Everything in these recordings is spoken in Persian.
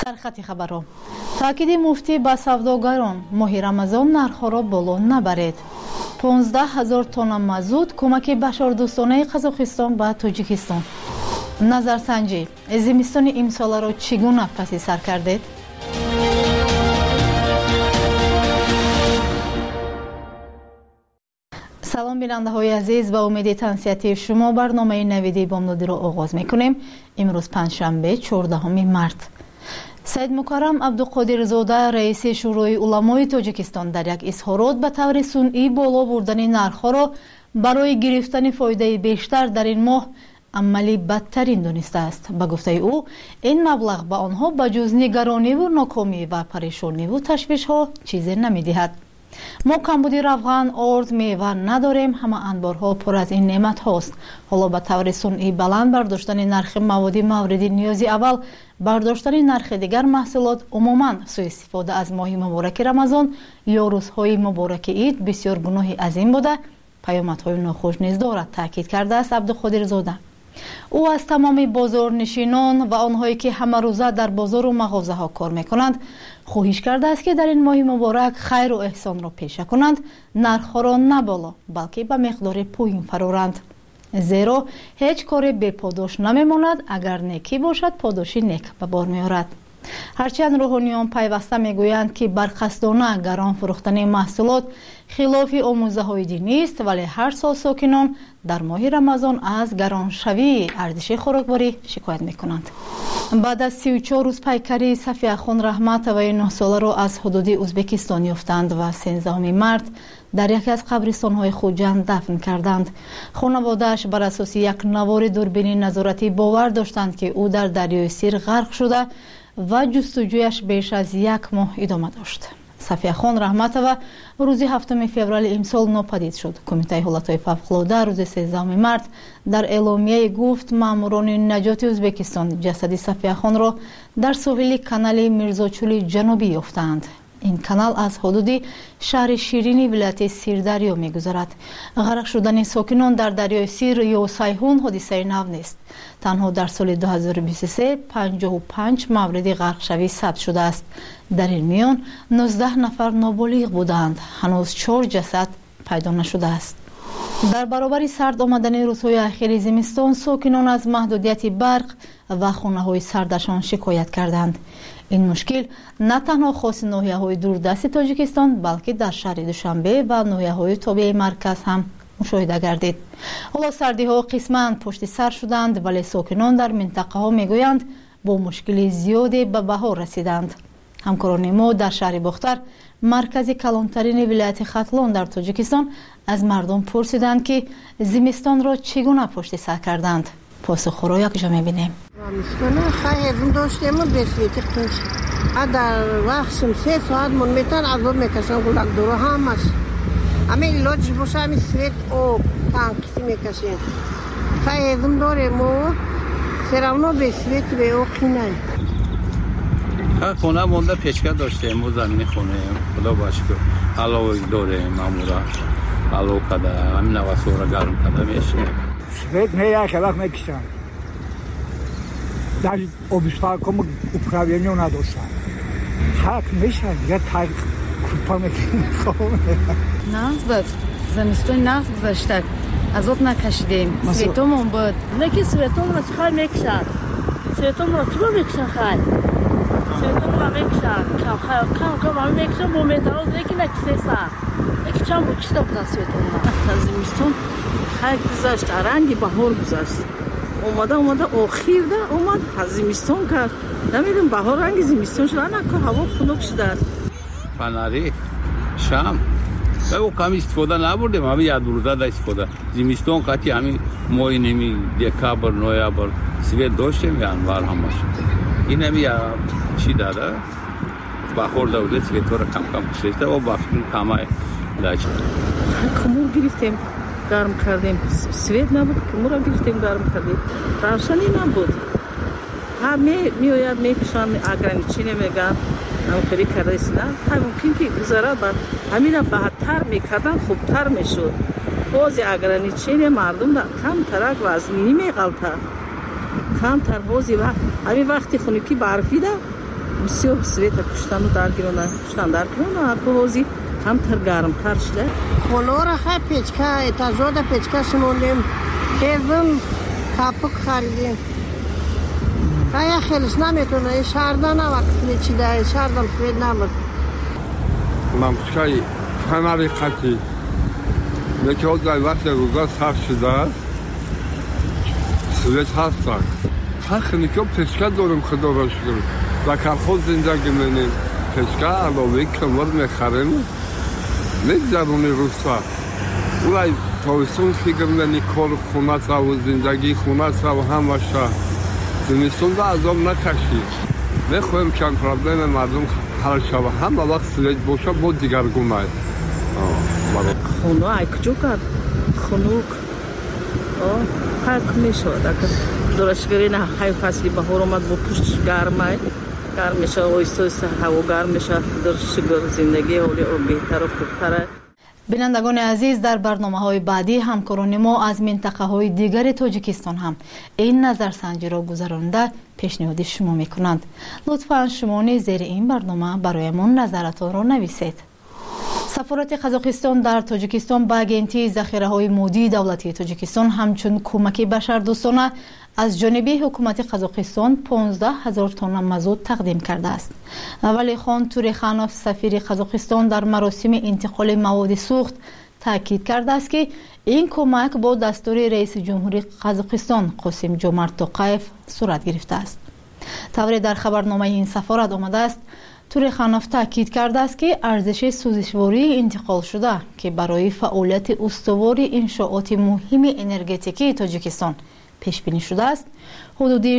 дар хати хабарҳо таъкиди муфтӣ ба савдогарон моҳи рамазон нархҳоро боло набаред. 15000 тонна мазут кӯмаки башордӯстонаи Қазоқистон ба Тоҷикистон. назарсанҷӣ зимистони имсоларо чӣ гуна паси сар кардед? салом бинандаҳои азиз, ба умеди тансиятии шумо барномаи навиди бомнодиро оғоз мекунем. имрӯз панҷшанбе 14 март. Саид Мукаррам Абдуқодирзода, раиси шӯрои уламои Тоҷикистон, дар як изҳорот ба таври сунъӣ боло бурдани нархҳоро барои гирифтани фоидаи бештар дар ин моҳ амали бадтарин донистааст. ба гуфтаи ӯ, ин маблағ ба онҳо ба ҷуз нигарониву нокомӣ ва парешониву ташвишҳо чизе намедиҳад. мо камбуди равған, орд, мева надорем, ҳама анборҳо пур аз ин неъматҳост. ҳоло ба таври сунъӣ баланд бардоштани нархи маводи мавриди ниёзи аввал, бардоштани нархи дигар маҳсулот, умуман суистифода аз моҳи мубораки Рамазон ё рӯзҳои мубораки Ид бисёр гуноҳи азим буда, паёмадҳои нохуш низ дорад, таъкид кардааст Абдуқодирзода. ӯ аз тамоми бозорнишинон ва онҳое ки ҳамарӯза дар бозору мағозаҳо кор мекунанд хоҳиш кардааст ки дар ин моҳи муборак хайру эҳсонро пеша кунанд, нархҳоро на боло, балки ба миқдори пӯин фароранд. зеро ҳеҷ коре беподош намемонад, агар некӣ бошад подоши нек ба бор меорад. ҳарчанд рӯҳониён пайваста мегӯянд ки барқасдона гарон фурӯхтани маҳсулот хилофи омӯзаҳои динист, вале ҳар сол сокинон дар моҳи Рамазон аз гароншавии арзиши хӯрокворӣ шикоят мекунанд. баъд аз 34 рӯз пайкарӣ Сафияхон Раҳматоваи 9 соларо аз ҳудуди Ӯзбекистон ёфтанд ва 13 март дар яке аз қабристонҳои Хуҷанд дафн карданд. хонаводааш бар асоси як навори дурбини назоратӣ бовар доштанд ки ӯ дар дарёи Сир ғарқ шуда ва ҷустуҷӯяш беш аз як моҳ идома дошт. Сафияхон Раҳматова рӯзи 7 феврали имсол нопадид шуд. Кумитаи ҳолатҳои фавқулода рӯзи 13 март дар эъломияе гуфт маъмурони наҷоти Ӯзбекистон ҷасади Сафияхонро дар соҳили канали Мирзочӯли ҷанубӣ ёфтаанд. ин канал аз ҳудуди шаҳри Ширини вилояти Сирдарё мегузарад. ғарқ шудани сокинон дар дарёи Сир ё Сайҳун ҳодисаи нав нест. танҳо дар соли 2023 55 мавриди ғарқшавӣ сабт шудааст. дар ин миён 19 нафар ноболиғ буданд. ҳанӯз 4 ҷасад пайдо нашудааст. дар баробари сард омадани рӯзҳои ахири зимистон сокинон аз маҳдудияти барқ ва хонаҳои сардашон шикоят карданд. ин мушкил на танҳо хоси ноҳияҳои дурдасти Тоҷикистон, балки дар шаҳри Душанбе ва ноҳияҳои тобеи марказ ҳам мушоҳида гардид. ҳоло сардиҳо қисман пушти сар шуданд, вале сокинон дар минтақаҳо мегӯянд бо мушкили зиёде ба баҳор расиданд. ҳамкорони мо дар шаҳри Бохтар, маркази калонтарини вилояти Хатлон дар Тоҷикистон, аз мардум пурсиданд ки зимистонро чӣ гуна пушти сар карданд. посухҳоро якҷо мебинем. хайрм доштем бесвети қинч дар вақтшим 3 соат мон метан азоб мекашам гулакдоро ҳамаш ҳама илоҷиш боша ҳами свет об танқиси мекашем. хайрм дорем мо серавно бесвет беоб қинай. خونه مونده پیچکه داشتیم و زمین خونه خدا باشکر علاوه داریم امورا علاوه کده همین نواسو را گرم کده میشه سفید میه خلاق میکشم در обиспалком управление نداشتم حق میشه دیگه تایق کپا میکنم نغز بود زمستون نغز گذاشتد عذاب نکشیدیم سویتومون بود نکی سویتوم را چخواه میکشن سویتوم را چرا میکشن خواهی سویتوم را میکشن کم همه میکشن با میتراز یکی نکسیسن یکی چند بکشته بودن سویتوم را زمستون خواهی گذاشت رنگی بهار گذاشت اومده آخیر ده اومد زمستون کرد نمیدونم بهار رنگ زمستون شده نکن هوا خنک شده فناری شام او کم استفاده نبردیم همین یاد روزه ده استفاده زمستون قطعی همین ماه نمی دکابر نویابر سویت داشتیم یانوار همش این همین چی داده بهار داده سویت رو کم کشیده و بافتون کمای داشت کمور گرفتیم گرم کردیم سویت نبود کمور گرفتیم گرم کردیم روشنی نبود همه میآید میکشن اگرانیچینه میگن نوکری کرده است نه ممکن که گذاره بعد همین بهتر میکردن خوبتر میشد بازی اگرانیچینه مردم کم ترک وزنی میغلطه کم تر بازی و همین وقتی خونکی برفی ده все света куштану даргирона аколози ҳамтар гармтар шуда хонора ха печка этажода печка шимондем хезм капук харидем кая хелиш наметона шардан вақт свечида шардан свет намад мамскай фанари қати мекодай вақте рӯза сар шудааст свет ҳастак ҳахникё печка дорем худоро шукр ва колхоз зиндагӣ менем печка аловаи камар мехарем мегзарони рӯза улай тобистон фикр мени кор хунасаву зиндагии хунасаву ҳамаша зимистонда азоб накашӣ мехоҳем чанд проблема мардум ҳал шава ҳама вақт свет боша бо дигаргунай хуно ай куҷо кард хунук ҳак мешавад акар дорашгарина ҳай фасли баҳор омад бо пуштш гармай гарм мешавад оҳиста оҳиста ҳаво гарм мешавад худр шигр зиндагӣ ҳоли беҳтару хубтара. бинандагони азиз, дар барномаҳои баъдӣ ҳамкорони мо аз минтақаҳои дигари тоҷикистон ҳам ин назарсанҷиро гузаронида пешниҳоди шумо мекунанд. лутфан шумо низ зери ин барнома бароямон назаратонро нависед. сафорати қазоқистон дар тоҷикистон ба агентии захираҳои моддии давлатии тоҷикистон ҳамчун кӯмаки башардӯстона аз ҷониби ҳукумати қазоқистон 15 000 тонна мазут тақдим кардааст. валихон туреханов сафири қазоқистон дар маросими интиқоли маводи сӯхт таъкид кардааст ки ин кӯмак бо дастури раиси ҷумҳури қазоқистон қосим ҷомарт тоқаев сурат гирифтааст. тавре дар хабарномаи ин сафорат омадааст. туреханов таъкид кардааст ки арзиши сӯзишвории интиқолшуда ки барои фаъолияти устувори иншооти муҳими энергетикии тоҷикистон пешбинӣ шудааст ҳудуди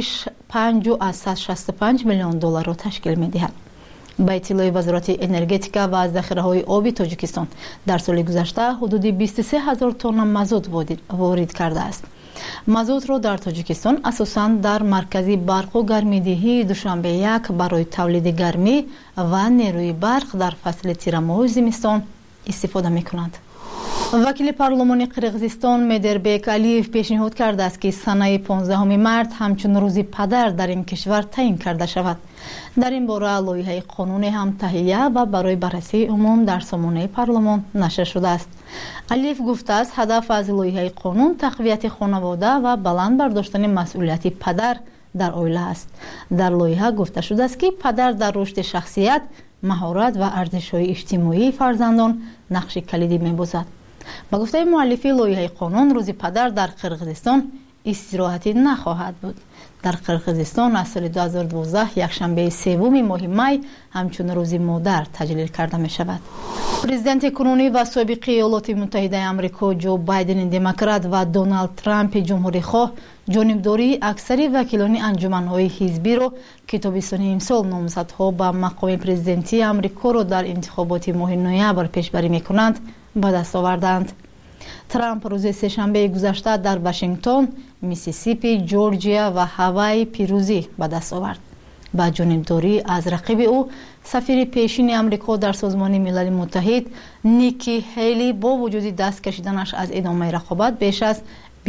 5.65 миллион долларро ташкил медиҳад. ба иттилои вазорати энергетика ва захираҳои оби тоҷикистон дар соли гузашта ҳудуди 23 000 тонна мазут ворид кардааст. мазутро дар тоҷикистон асосан дар маркази барқу гармидиҳии душанбе 1 барои тавлиди гармӣ ва нерӯи барқ дар фасли тирамоҳу зимистон истифода мекунанд. вакили парлумони қирғизистон Медербек Алиев пешниҳод кардааст ки санаи 15 март ҳамчун рӯзи падар дар ин кишвар таъин карда шавад. дар ин бора лоиҳаи қонуне ҳам таҳия ва барои баррасии умум дар сомонаи парлумон нашр шудааст. Алиев гуфтааст ҳадаф аз лоиҳаи қонун тақвияти хонавода ва баланд бардоштани масъулияти падар дар оила аст. дар лоиҳа гуфта шудааст ки падар дар рушди шахсият, маҳорат ва арзишҳои иҷтимоии фарзандон нақши калидӣ мебозад. ба гуфтаи муаллифи лоиҳаи қонун, рӯзи падар дар қирғизистон истироҳатӣ нахоҳад буд. дар қирғизистон аз соли 2012 якшанбеи 3 моҳи май ҳамчун рӯзи модар таҷлил карда мешавад. президенти кунунӣ ва собиқи Иёлоти Муттаҳидаи Амрико Ҷо Байдени демократ ва Доналд Трампи ҷумҳурихоҳ ҷонибдории аксари вакилони анҷуманҳои ҳизбиро ки тобистони имсол номзадҳо ба мақоми президентии Амрикоро дар интихоботи моҳи ноябр пешбарӣ мекунанд ба даст оварданд. Трамп рӯзи сешанбеи гузашта дар Вашингтон, Миссисипи, Ҷорҷия ва Ҳавайи пирӯзӣ ба даст овард. ба ҷонибдорӣ аз рақиби ӯ сафири пешини Амрико дар Созмони Милали Муттаҳид Ники Ҳейли бо вуҷуди даст кашиданаш аз идомаи рақобат беш аз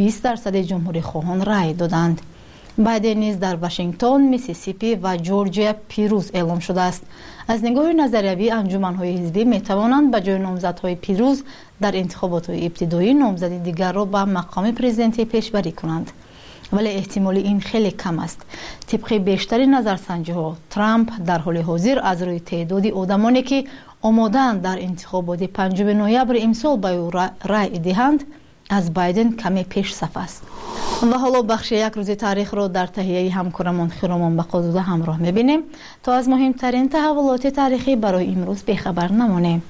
20% ҷумҳурихоҳон рай доданд. Байден низ дар Вашингтон, Миссисипи ва Ҷорҷия пирӯз эълом шудааст. аз нигоҳи назариявӣ анҷуманҳои ҳизбӣ метавонанд ба ҷои номзадҳои пирӯз дар интихоботҳои ибтидоӣ номзади дигарро ба мақоми президентӣ пешбарӣ кунанд. вале эҳтимоли ин хеле кам аст. тибқи бештари назарсанҷиҳо, Трамп дар ҳоли ҳозир аз рӯи теъдоди одамоне ки омодаанд дар интихоботи 5 ноябри имсол ба ӯ рай диҳанд, аз Байден каме пешсаф аст. ва ҳоло бахши як рӯзи таърихро дар таҳияи ҳамкорамон Хиромон Бақозода ҳамроҳ мебинем то аз муҳимтарин таҳаввулоти таърихӣ барои имрӯз бехабар намонем.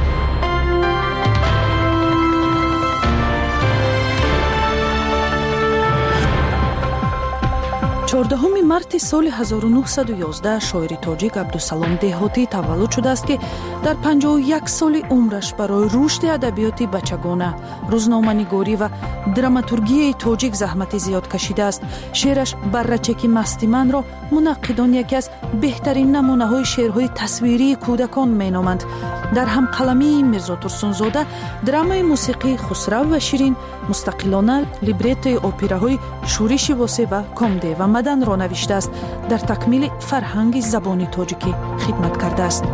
14 марти соли 1911 шоири тоҷик Абдусалом Деҳотӣ таваллуд шудааст ки дар 51 соли умраш барои рушди адабиёти бачагона, рӯзноманигорӣ ва драматургияи тоҷик заҳмати зиёд кашидааст. шеъраш «Баррачаки масти манро» мунаққидон яке аз беҳтарин намунаҳои шеърҳои тасвирии кӯдакон меноманд. дар ҳамқаламии Мирзо Турсунзода драмаи мусиқии Хусрав ва Ширин, мустақилона либреттои операҳои Шӯриши Восе ва Комде ва آمدن را نوشته است. در تکمیل فرهنگ زبان تاجیکی خدمت کرده است.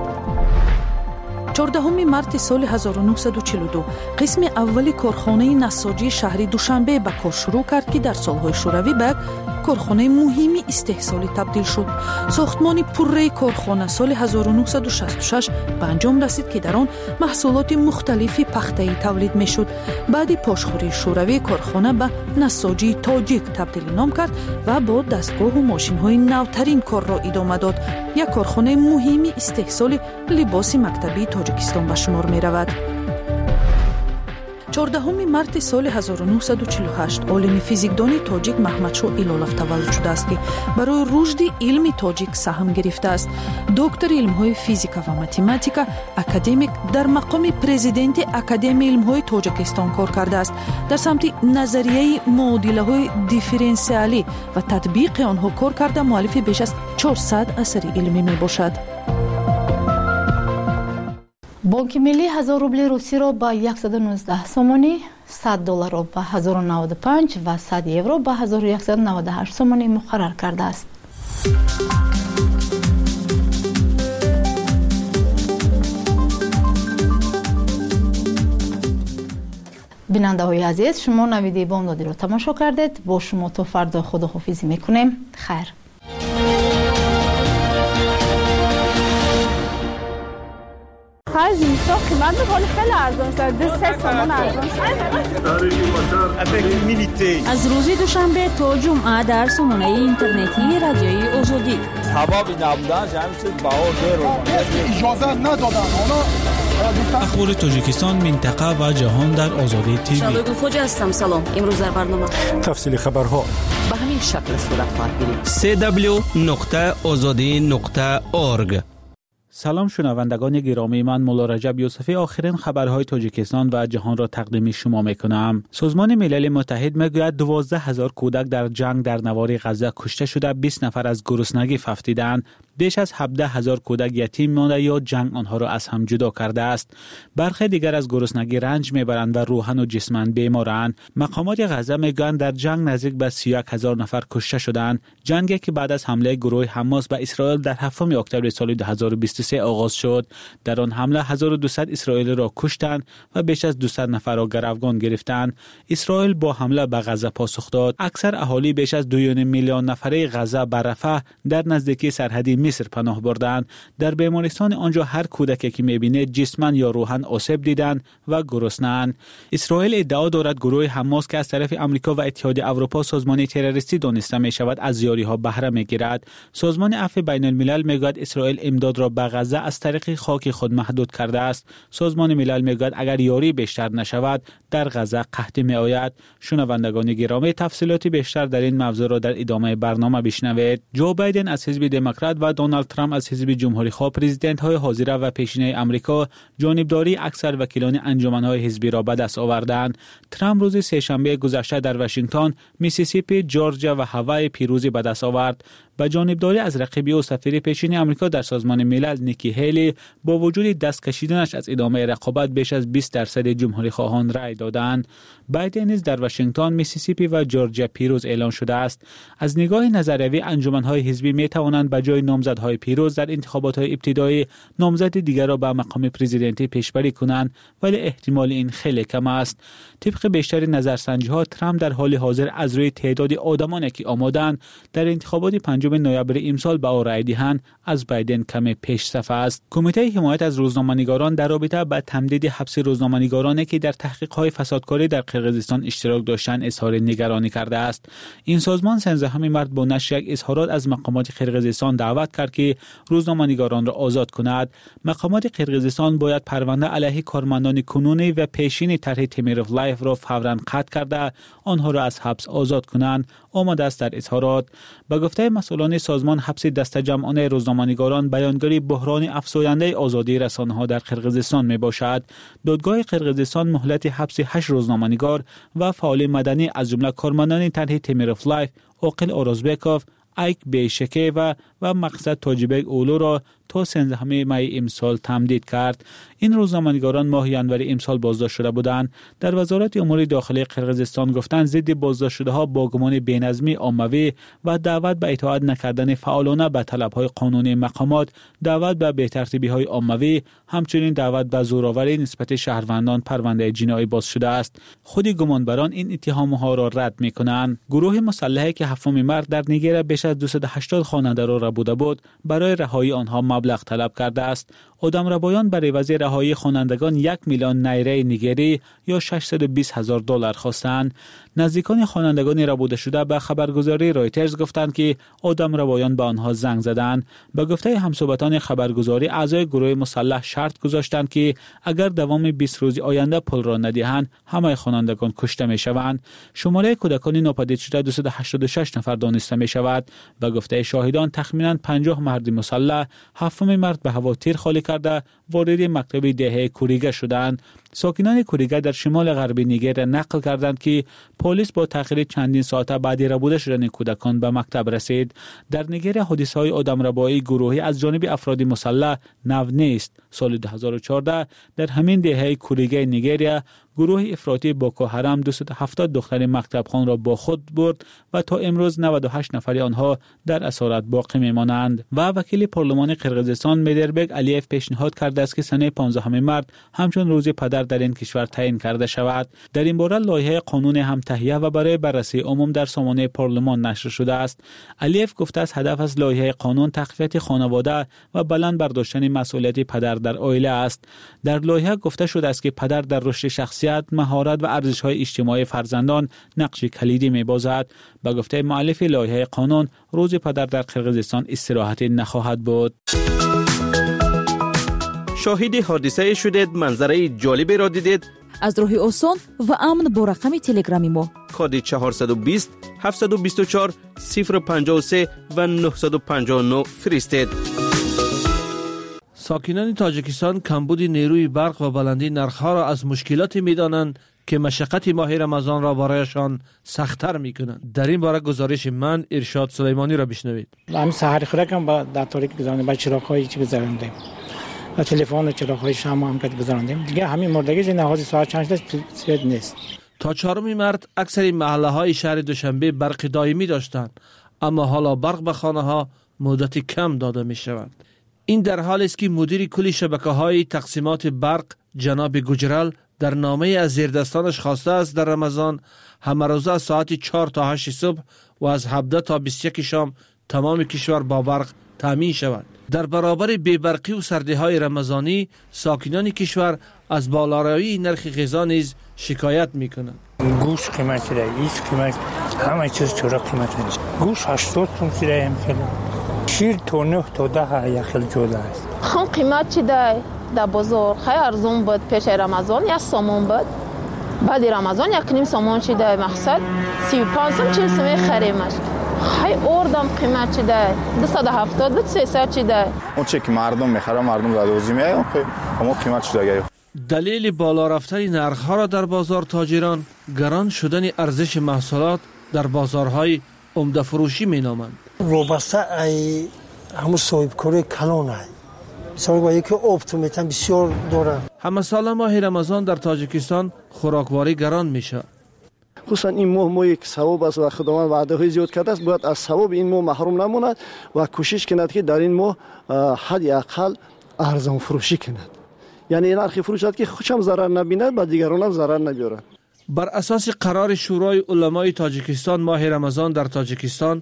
14 مارت سال 1942 قسم اولی کارخانه نساجی شهری دوشنبه به کار شروع کرد که در سالهای شوروی به کارخانه مهمی استحصالی تبدیل شد. ساختمان پره کارخانه سال 1966 به انجام رسید که در آن محصولات مختلفی پخته‌ای تولید می‌شد. بعد پاشخوری شوروی کارخانه به نساجی تاجیک تبدیل نام کرد و با دستگاه و ماشین‌های نوترین کار را ادامه داد. یک کارخانه مهمی استحصال لباس مکتبی تاجیکستان به شمار می‌رود. 14 مارت سال 1948 عالم فیزیکدان تاجیک محمدشاه ایلالов تولد شده است که برای رشد علم تاجیک سهم گرفته است. دکتر علم‌های فیزیکا و متماتیکا، اکادمیک، در مقام پرزیدنت اکادمی علم‌های تاجیکستان کار کرده است. در سمت نظریه معادله‌های دیفرانسیالی و تطبیق آنها کار کرده، مؤلف بیش از 400 اثر علمی میباشد. بانک ملی 1000 روبل روسی را با 119 سومانی، 100 دلار را با 1095 و 100 یورو با 1198 سومانی مقرر کرده است. بیننده های عزیز، شما نویدی بامدادی را تماشا کردید. با شما تا فردا خداحافظی میکنیم. خیر. زمستان قیمت حال خیلی ارزان شد. 2-3 سومن ارزان شد. از روز دوشنبه تا جمعه در سامانه اینترنتی رادیوی آزادی. حبابی نبودن همین چیز بهار اجازه ندادن. اخبار تاجیکستان، منطقه و جهان در آزادی تیوی. شادو خوجا هستم. سلام. امروز در برنامه تفصیل خبرها به همین شکل صورت خواهد گرفت. www.azadi.org. سلام شنوندگان گرامی، من مولا رجب یوسفی آخرین خبرهای تاجیکستان و جهان را تقدیم شما میکنم. سازمان ملل متحد میگوید 12,000 کودک در جنگ در نوار غزه کشته شده، 20 نفر از گرسنگی ففتیدند، بیش از 17,000 کودک یتیم مانده یا جنگ آنها را از هم جدا کرده است. برخی دیگر از گرسنگی رنج میبرند و روحاً و جسماً بیمارند. مقامات غزه میگویند در جنگ نزدیک به 31,000 نفر کشته شدند. جنگی که بعد از حمله گروه حماس به اسرائیل در 7 اکتبر سال 2023 آغاز شد. در آن حمله 1200 اسرائیلی را کشتند و بیش از 200 نفر را گروگان گرفتند. اسرائیل با حمله به غزه پاسخ داد. اکثر اهالی بیش از 2.5 میلیون نفره غزه به رفح در نزدیکی سرحدی مصر پناه بردند. در بیمارستان آنجا هر کودکی که می‌بینید جسماً یا روحاً آسیب دیدند و گرسنه‌اند. اسرائیل ادعا دارد گروه حماس که از طرف آمریکا و اتحادیه اروپا سازمان تروریستی دانسته می‌شود از یاری‌ها بهره می‌گیرد. سازمان عفو بین‌الملل می‌گوید اسرائیل امداد را به غزه از طریق خاک خود محدود کرده است. سازمان ملل می‌گوید اگر یاری بیشتر نشود در غزه قحطی می‌آید. شنوندگان گرامی، تفصیلات بیشتر در این موضوع را در ادامه برنامه بشنوید. جو بایدن از حزب دموکرات و دونالد ترامپ از حزب جمهوری خواه، پرزیدنت‌های حاضر و پیشینه آمریکا، جانبداری اکثر وکیلان انجمن‌های حزبی را به دست آوردند. ترامپ روز سه‌شنبه گذشته در واشنگتن، میسیسیپی، جورجیا و هاوای پیروزی به دست آورد. با جانبداری از رقیب او سفیر پیشین آمریکا در سازمان ملل نیکی هیلی با وجود دست کشیدنش از ادامه رقابت بیش از 20% جمهوری خواهان رای دادند. بایدن نیز در واشنگتن، میسیسیپی و جورجیا پیروز اعلان شده است. از نگاه نظریوی انجمن‌های حزبی می توانند به جای نامزدهای پیروز در انتخابات ابتدایی نامزد دیگر را به مقام پرزیدنتی پیشبری کنند، ولی احتمال این خیلی کم است. طبق بیشتر نظرسنجی‌ها ترامپ در حال حاضر از روی تعداد آدمانی که آمادند در انتخابات 5 نوامبر امسال به او رای دهند از بایدن کم پیش صف است. کمیته حمایت از روزنامه‌نگاران در رابطه با تمدید حبس روزنامه‌نگارانی که در تحقیق‌های فسادکاری در قرقیزستان اشتراک داشتند اظهار نگرانی کرده است. این سازمان 13 مارس با نشر یک اظهارات از مقامات قرقیزستان دعوت کرد که روزنامه‌نگاران را آزاد کند. مقامات قرقیزستان باید پرونده علیه کارمندان کنونی و پیشین طرح تیمیروف لایف را فوراً قطع کرده آنها را از حبس آزاد کنند. آمده است در اظهارات. به گفته مسئولان سازمان، حبس دسته‌جمعانه روزنامه‌نگاران بیانگری بحران افزاینده آزادی رسانه‌ها در قرقیزستان میباشد. دادگاه قرقیزستان مهلت حبس 8 روزنامه‌نگار و فعال مدنی از جمله کارمندان طرح تیمیروف لایف، اوقل اورزبکوف، ایک بیشکی و مقصد تاجیبک اولو را تا 13 می امسال تمدید کرد. این روزنامه‌نگاران ماه ژانویه امسال بازداشت شده بودند. در وزارت امور داخلی قرقیزستان گفتند ضد بازداشت شده ها با گمان بی‌نظمی عمومی و دعوت به اطاعت نکردن فعالانه به طلب‌های قانونی مقامات، دعوت به بی‌ترتیبی‌های عمومی، همچنین دعوت به زورآوری نسبت شهروندان پرونده جنایی باز شده است. خود گمانبران این اتهام‌ها را رد می‌کنند. گروه مسلحی که 7 مارس در نیگر بیش از 280 خواننده را ربوده بود، برای رهایی آنها مبلغ طلب کرده است. آدمربایان برای عوض رهایی خوانندگان 1 میلیون نیره نیگری یا $620,000 خواستند. نزدیکان خوانندگان ربوده شده به خبرگزاری رایترز گفتند که آدمربایان به آنها زنگ زدند. به گفته همصحبتان خبرگزاری، اعضای گروه مسلح شرط گذاشتند که اگر دوام 20 روز آینده پول را ندهند، همه خوانندگان کشته می‌شوند. شماره کودکان ناپدید شده 286 نفر دانسته می‌شود. به گفته شاهدان تخمیناً 50 مرد مسلح 7 مارس به هوا تیر خالی کرده وارد مکتب دهه کوریگه شدند. ساکنان کوریگه در شمال غربی نیگر نقل کردند که پلیس با تأخیر چندین ساعت بعد ربوده شدن کودکان به مکتب رسید. در نیگر حادثه‌های آدمربایی گروهی از جانب افراد مسلح نو نیست. سال 2014 در همین دهه کوریگه نیگریا گروه افراطی بوکو حرام 270 دختر مکتب خوان را با خود برد و تا امروز 98 نفر آنها در اسارت باقی میمانند. و وکیل پارلمان قرقیزستان میدربگ علیف پیشنهاد کرده است که سنه 15 مارس همچون روز پدر در این کشور تعیین کرده شود. در این باره لایحه قانون هم تهیه و برای بررسی عموم در سامانه پارلمان نشر شده است. علیف گفته است هدف از لایحه قانون تقویت خانواده و بلند برداشتن مسئولیت پدر در عائله است. در لایحه گفته شده است که پدر در رشد شخصیت، مهارت و ارزش‌های اجتماعی فرزندان نقش کلیدی می‌بازد. به گفته مؤلف لایحه قانون، روز پدر در قرقیزستان استراحتی نخواهد بود. شاهد حادثه شدید، منظره جالبی را دیدید؟ از راه آسان و امن با رقم تلگرامی ما کد 420 724 053 و 959 فرستید. ساکنان تاجیکستان کمبود نیروی برق و بلندی نرخ‌ها را از مشکلاتی می‌دانند که مشقت ماه رمضان را برایشان سخت‌تر می‌کنند. در این باره گزارش من ارشاد سلیمانی را بشنوید. همین سحر خودم با در تاریک گذراندیم، با چراغ‌های چی گذراندیم. و تلفن و چراغ‌های شمع هم که گذراندیم. دیگه همین مردگی نهاد ساعت چند ساعت نیست. تا 4 مارس اکثر محله‌های شهر دوشنبه برق دائمی داشتند، اما حالا برق به خانه‌ها مدت کم داده می‌شود. این در حالی است که مدیر کل شبکه‌های تقسیمات برق جناب گجرال در نامه از زیردستانش خواسته است در رمضان همه روزه از ساعت 4 تا 8 صبح و از 17 تا 21 شام تمام کشور با برق تامین شود. در برابر بی‌برقی و سردی‌های رمضانی ساکنان کشور از بالاروی نرخ غذا نیز شکایت می‌کنند. گوشت قیمتی را، هیچ قیمت، همه چیز چرا قیمت نیست. گوشت 80 تومن کیلو هم کیلو. شیر تا 9 تا 10 یک کیلو جوده است. خام قیمت چی ده در بازار خیلی ارزون بود پیش رمضان 1 سوم بود. بعد رمضان 1.5 سوم چی ده مقصد 35 سوم 40 سوم خریمش. خیلی اوردم قیمت چی ده 270 بود 300 چی ده. اون چی که مردم میخره مردم گادوزی میایه اما قیمت چی دیگه. دلیل بالا رفتن نرخ‌ها را در بازار تاجران گران شدن ارزش محصولات در بازارهای عمده فروشی مینامند. روبسته ای همون صاحب کاری کلان ای صاحب که اپتیمیتن بسیار داره. همه سال ماه رمضان در تاجیکستان خوراکواری گران میشه. خصوصا این ماه که ثواب است و خداوند وعده های زیاد کرده است، باید از ثواب این ماه محروم نماند و کوشش کند که در این ماه حد اقل ارزان فروشی کند. یعنی نرخ فروش که خودش هم ضرر نبیند و دیگران هم ضرر نبیارند. بر اساس قرار شورای علمای تاجیکستان ماه رمضان در تاجیکستان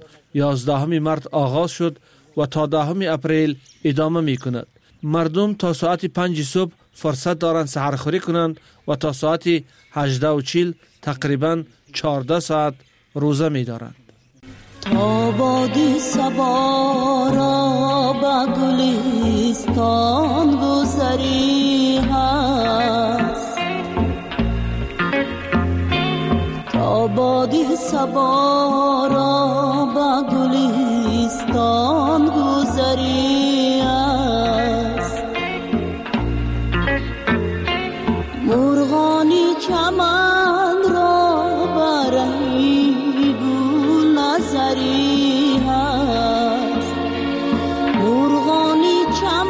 11 مارس آغاز شد و تا 10 اپریل ادامه می کند. مردم تا ساعت 5 صبح فرصت دارند سحرخوری کنند و تا ساعت 18:40 تقریبا 14 ساعت روزه می دارند. آبادی صبا را به گلستان گذری هست، آبادی صبا را به گلستان گذری هست، مرغانی چمن را برای گل نظری هست، مرغانی چمن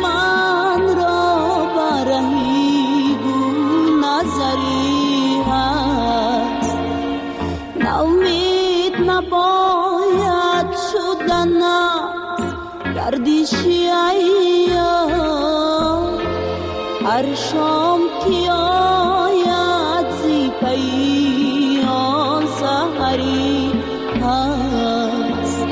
در شام کی آید زی پی آن سحری هست.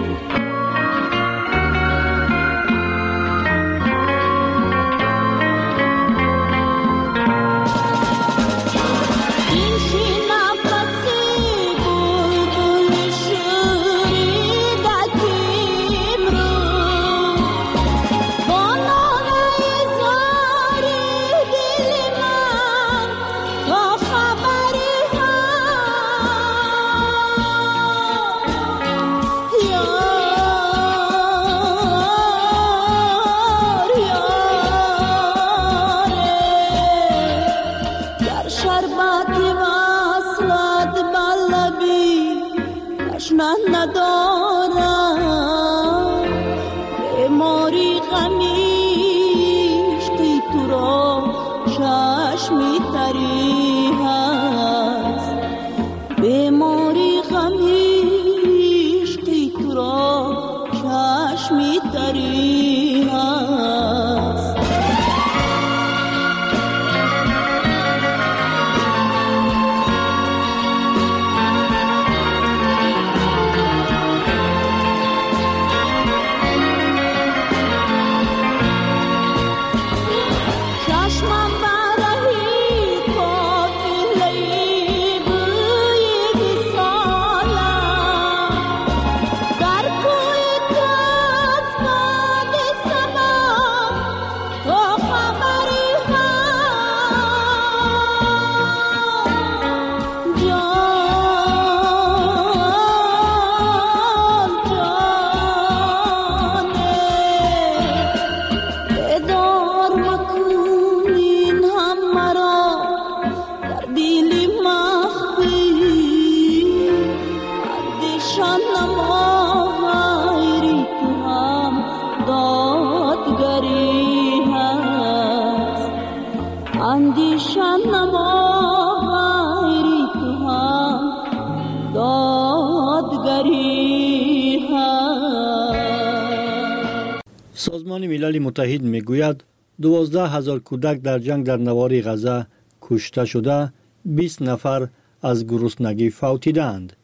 سازمان ملل متحد میگوید 12,000 کودک در جنگ در نوار غزه کشته شده، 20 نفر از گرسنگی فوتیدند.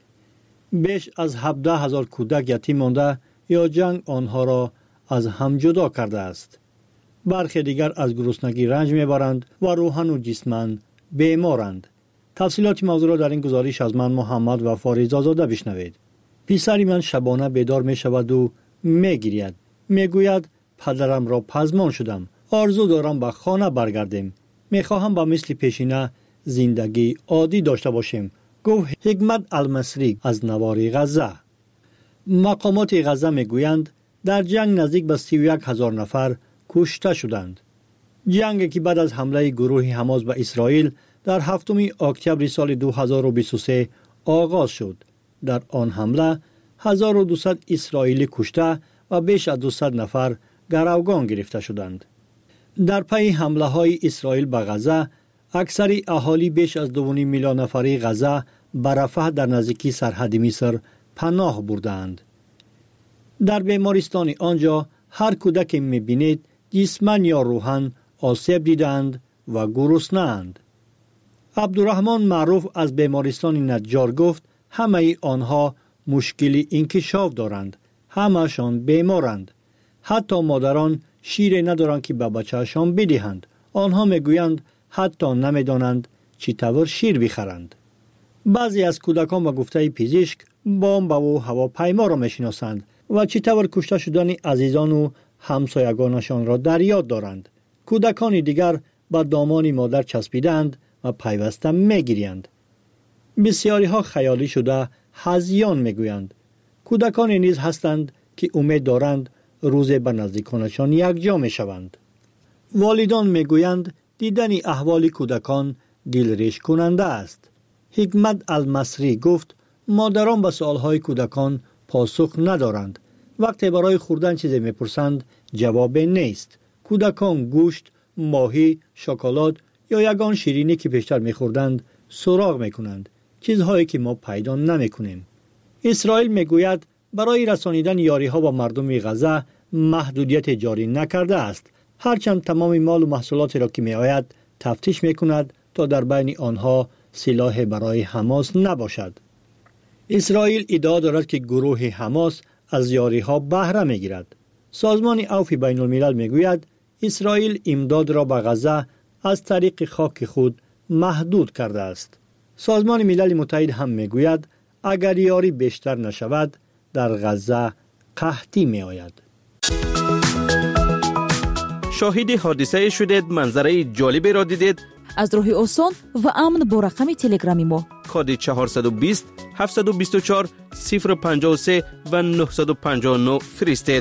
بیش از 17,000 کودک یتیم مانده یا جنگ آنها را از هم جدا کرده است. برخی دیگر از گرسنگی رنج میبرند و روحاً و جسماً بیمارند. تفصیلات موضوع را در این گزارش از من محمد و فاریز آزاده بشنوید. پسری من شبانه بیدار می شود و می گرید. می گوید پدرم را پزمان شدم. آرزو دارم به خانه برگردیم. می خواهم با مثل پیشینه زندگی عادی داشته باشیم. گفت حکمت المصری از نوار غزه. مقامات غزه می گویند در جنگ نزدیک به 31,000 نفر کشته شدند. جنگی که بعد از حمله گروه حماس به اسرائیل در 7 اکتبر سال 2023 آغاز شد. در آن حمله 1200 اسرائیلی کشته و بیش از 200 نفر گروگان گرفته شدند. در پی حمله های اسرائیل به غزه، اکثر اهالی بیش از 2.5 میلیون نفری غزه به رفح در نزدیکی سرحد مصر پناه بردند. در بیمارستان آنجا هر کودک می‌بینید جسماً یا روحاً آسیب دیدند و گرسنه‌اند. عبدالرحمن معروف از بیمارستان نجار گفت همه آنها مشکل انکشاف دارند. همه‌شان بیمارند. حتی مادران شیر ندارند که به بچه‌شان بدهند. آنها میگویند حتی نمیدانند چطور شیر بخرند. بعضی از کودکان به گفته پزشک بمب و هواپیما را میشناسند و چطور کشته شدن عزیزان و همسایگانشان را در یاد دارند. کودکان دیگر به دامان مادر چسبیدند و پیوسته میگیرند. بسیاری ها خیالی شده هذیان میگویند. کودکان نیز هستند که امید دارند روز به نزدیکانشان یکجا میشوند. والدان میگویند دیدن احوال کودکان دلریش کننده است. حکمت المصری گفت مادران به سوالهای کودکان پاسخ ندارند. وقتی برای خوردن چیزی میپرسند جواب نیست. کودکان گوشت، ماهی، شکلات یا یگان شیرینی که پیشتر میخوردند سراغ میکنند. چیزهایی که ما پیدا نمیکنیم. اسرائیل میگوید برای رسانیدن یاری ها با مردم غزه محدودیت جاری نکرده است. هرچند تمام مال و محصولاتی را که می آید تفتیش می کند تا در بین آنها سلاح برای حماس نباشد. اسرائیل ادعا دارد که گروه حماس از یاری ها بهره می گیرد. سازمان عفو بین الملل می گوید اسرائیل امداد را به غزه از طریق خاک خود محدود کرده است. سازمان ملل متحد هم می گوید اگر یاری بیشتر نشود در غزه قحطی می آید. شاهد حادثه شدید، منظره جالبی را دیدید؟ از راه آسان و امن با رقم تلگرامی ما کد 420 724 053 و 959 فرستید.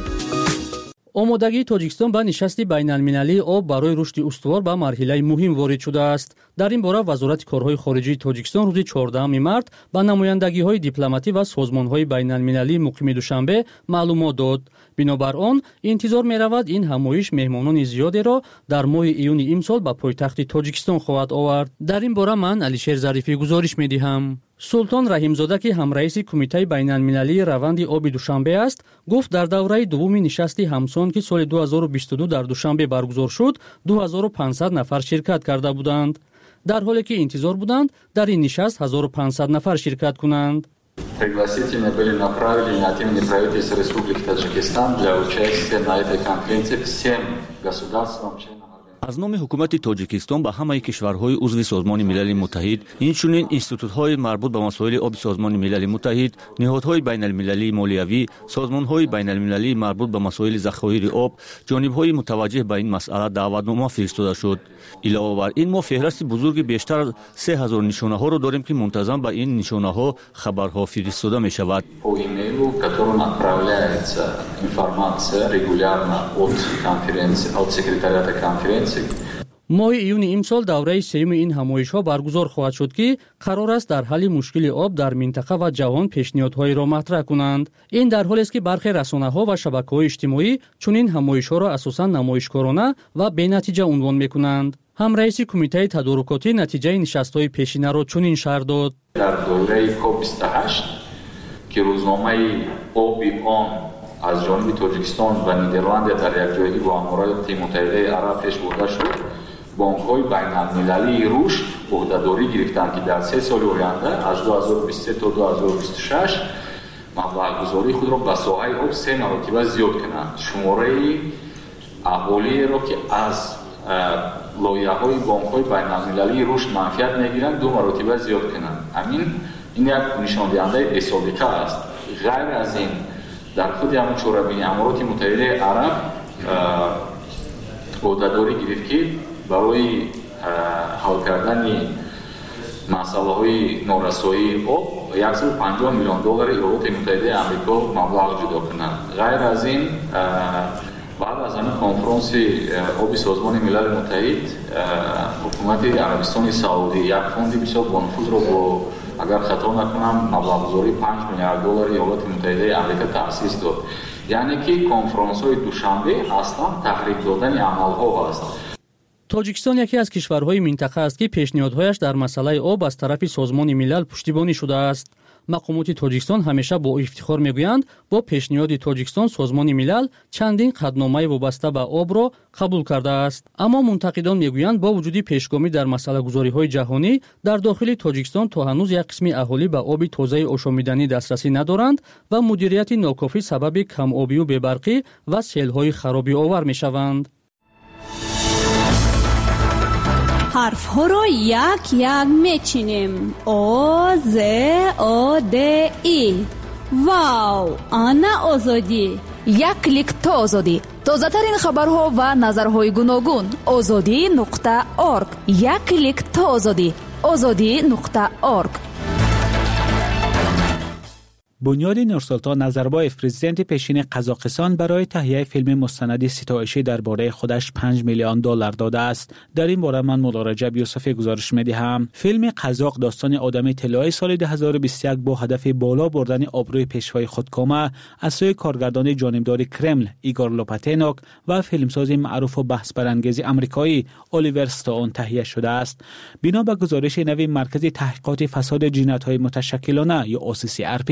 омодагии тоҷикистон ба нишасти байналмилалии об барои рушди устувор ба марҳилаи муҳим ворид шудааст. дар ин бора вазорати корҳои хориҷии тоҷикистон рӯзи 14 март ба намояндагиҳои дипломатӣ ва созмонҳои байналмилалии муқими душанбе маълумот дод. бинобар он интизор меравад ин ҳамоиш меҳмонони зиёдеро дар моҳи июни имсол ба пойтахти тоҷикистон хоҳад овард. дар ин бора ман Алишер Зарифӣ гузориш медиҳам. султон раҳимзода ки ҳамраиси кумитаи байналмилалии раванди оби душанбе аст, гуфт дар давраи дуввуми нишасти ҳамсон ки соли 2022 дар душанбе баргузор шуд 2500 нафар ширкат карда буданд. дар ҳоле ки интизор буданд дар ин нишаст 1500 нафар ширкат кунанд. Пригласительные были направлены от имени правительства Республики Таджикистан для участия на этой конференции всем государствам, членам. аз номи ҳукумати тоҷикистон ба ҳамаи кишварҳои узви созмони милали муттаҳид, инчунин институтҳои марбут ба масоили оби созмони милали муттаҳид, ниҳодҳои байналмилалии молиявӣ, созмонҳои байналмилалии марбут ба масоили захоири об, ҷонибҳои мутаваҷҷиҳ ба ин масъала даъватнома фиристода шуд. илова бар ин мо феҳрасти бузурги бештар аз 3000 нишонаҳоро дорем ки мунтазам ба ин нишонаҳо хабарҳо фиристода мешавад. По имейлу, которому отправляется информация регулярно от конференции, от секретариата конференции. моҳи июни имсол давраи сеюми ин ҳамоишҳо баргузор хоҳад шуд ки қарор аст дар ҳалли мушкили об дар минтақа ва ҷаҳон пешниҳодҳоеро матраҳ кунанд. ин дар ҳолест ки бархе расонаҳо ва шабакаҳои иҷтимоӣ чунин ҳамоишҳоро асосан намоишкорона ва бенатиҷа унвон мекунанд. ҳамраиси кумитаи тадорукотӣ натиҷаи нишастҳои пешинаро чунин шаҳр дод. дар доираи COP28 ки рӯзномаи оби он аз ҷониби тоҷикистон ва нидерландия дар якҷоягӣ бо аморати муттаҳидаи араб пеш бурда шуд, бонкҳои байналмилалии рушд ӯҳдадорӣ гирифтанд ки дар 3 соли оянда аз 2023 то 2026 маблағгузории худро ба соҳаи об 3 маротиба зиёд кунанд. шумораи аҳолиеро ки аз лоиҳаҳои бонкҳои байналмилалии рушд манфиат мегиранд 2 маротиба зиёд кунанд. ин як нишондиҳандаи бесодиқа аст. ғайр аз ин дар худи ҳамон чорабини амороти муттаҳидаи араб ӯҳдадорӣ гирифт ки барои ҳал кардани масъалаҳои норасоии об $150 миллион Иёлоти Муттаҳидаи Амрико маблағ ҷудо кунанд. ғайр аз ин баъд аз ҳамин конфронси оби созмони милали муттаҳид ҳукумати Арабистони Саудӣ як фонди бисёр бонуфузро бо агар хато накунам маблағгузории $5 миллиард Иёлоти Муттаҳидаи Амрико таъсис дод. яъне ки конфронсҳои душанбе аслан таҳрик додани амалҳо аст. тоҷикистон яке аз кишварҳои минтақа аст ки пешниҳодҳояш дар масъалаи об аз тарафи созмони милал пуштибонӣ шудааст. мақомоти тоҷикистон ҳамеша бо ифтихор мегӯянд бо пешниҳоди тоҷикистон созмони милал чандин қадномаи вобаста ба обро қабул кардааст. аммо мунтақидон мегӯянд бо вуҷуди пешгомӣ дар масъалагузориҳои ҷаҳонӣ дар дохили тоҷикистон то ҳанӯз як қисми аҳолӣ ба оби тозаи ошомиданӣ дастрасӣ надоранд ва мудирияти нокофӣ сабаби камобию бебарқӣ ва селҳои харобиовар мешаванд. ҳарфҳоро як мечинем. о з о д и. вау, ана озодӣ. як клик то озодӣ. тозатарин хабарҳо ва назарҳои гуногун. озодӣ.орг. як клик то озодӣ. озодӣ.орг. بنیاد نورسلطان نظربایف پرزیدنت پیشین قزاقستان برای تهیه فیلم مستند ستایشی درباره خودش $5 میلیون داده است. در این باره من مولا رجب یوسفی گزارش می‌دهم. فیلم قزاق داستان آدم طلایی سال 2021 با هدف بالا بردن آبروی پیشوای خودکامه از سوی کارگردان جانبدار کرمل ایگور لوپاتینوک و فیلمساز معروف و بحث برانگیز آمریکایی الیور استون تهیه شده است. بنا به گزارش نوی مرکز تحقیقات فساد جنایت‌های متشکلانه یا OCCRP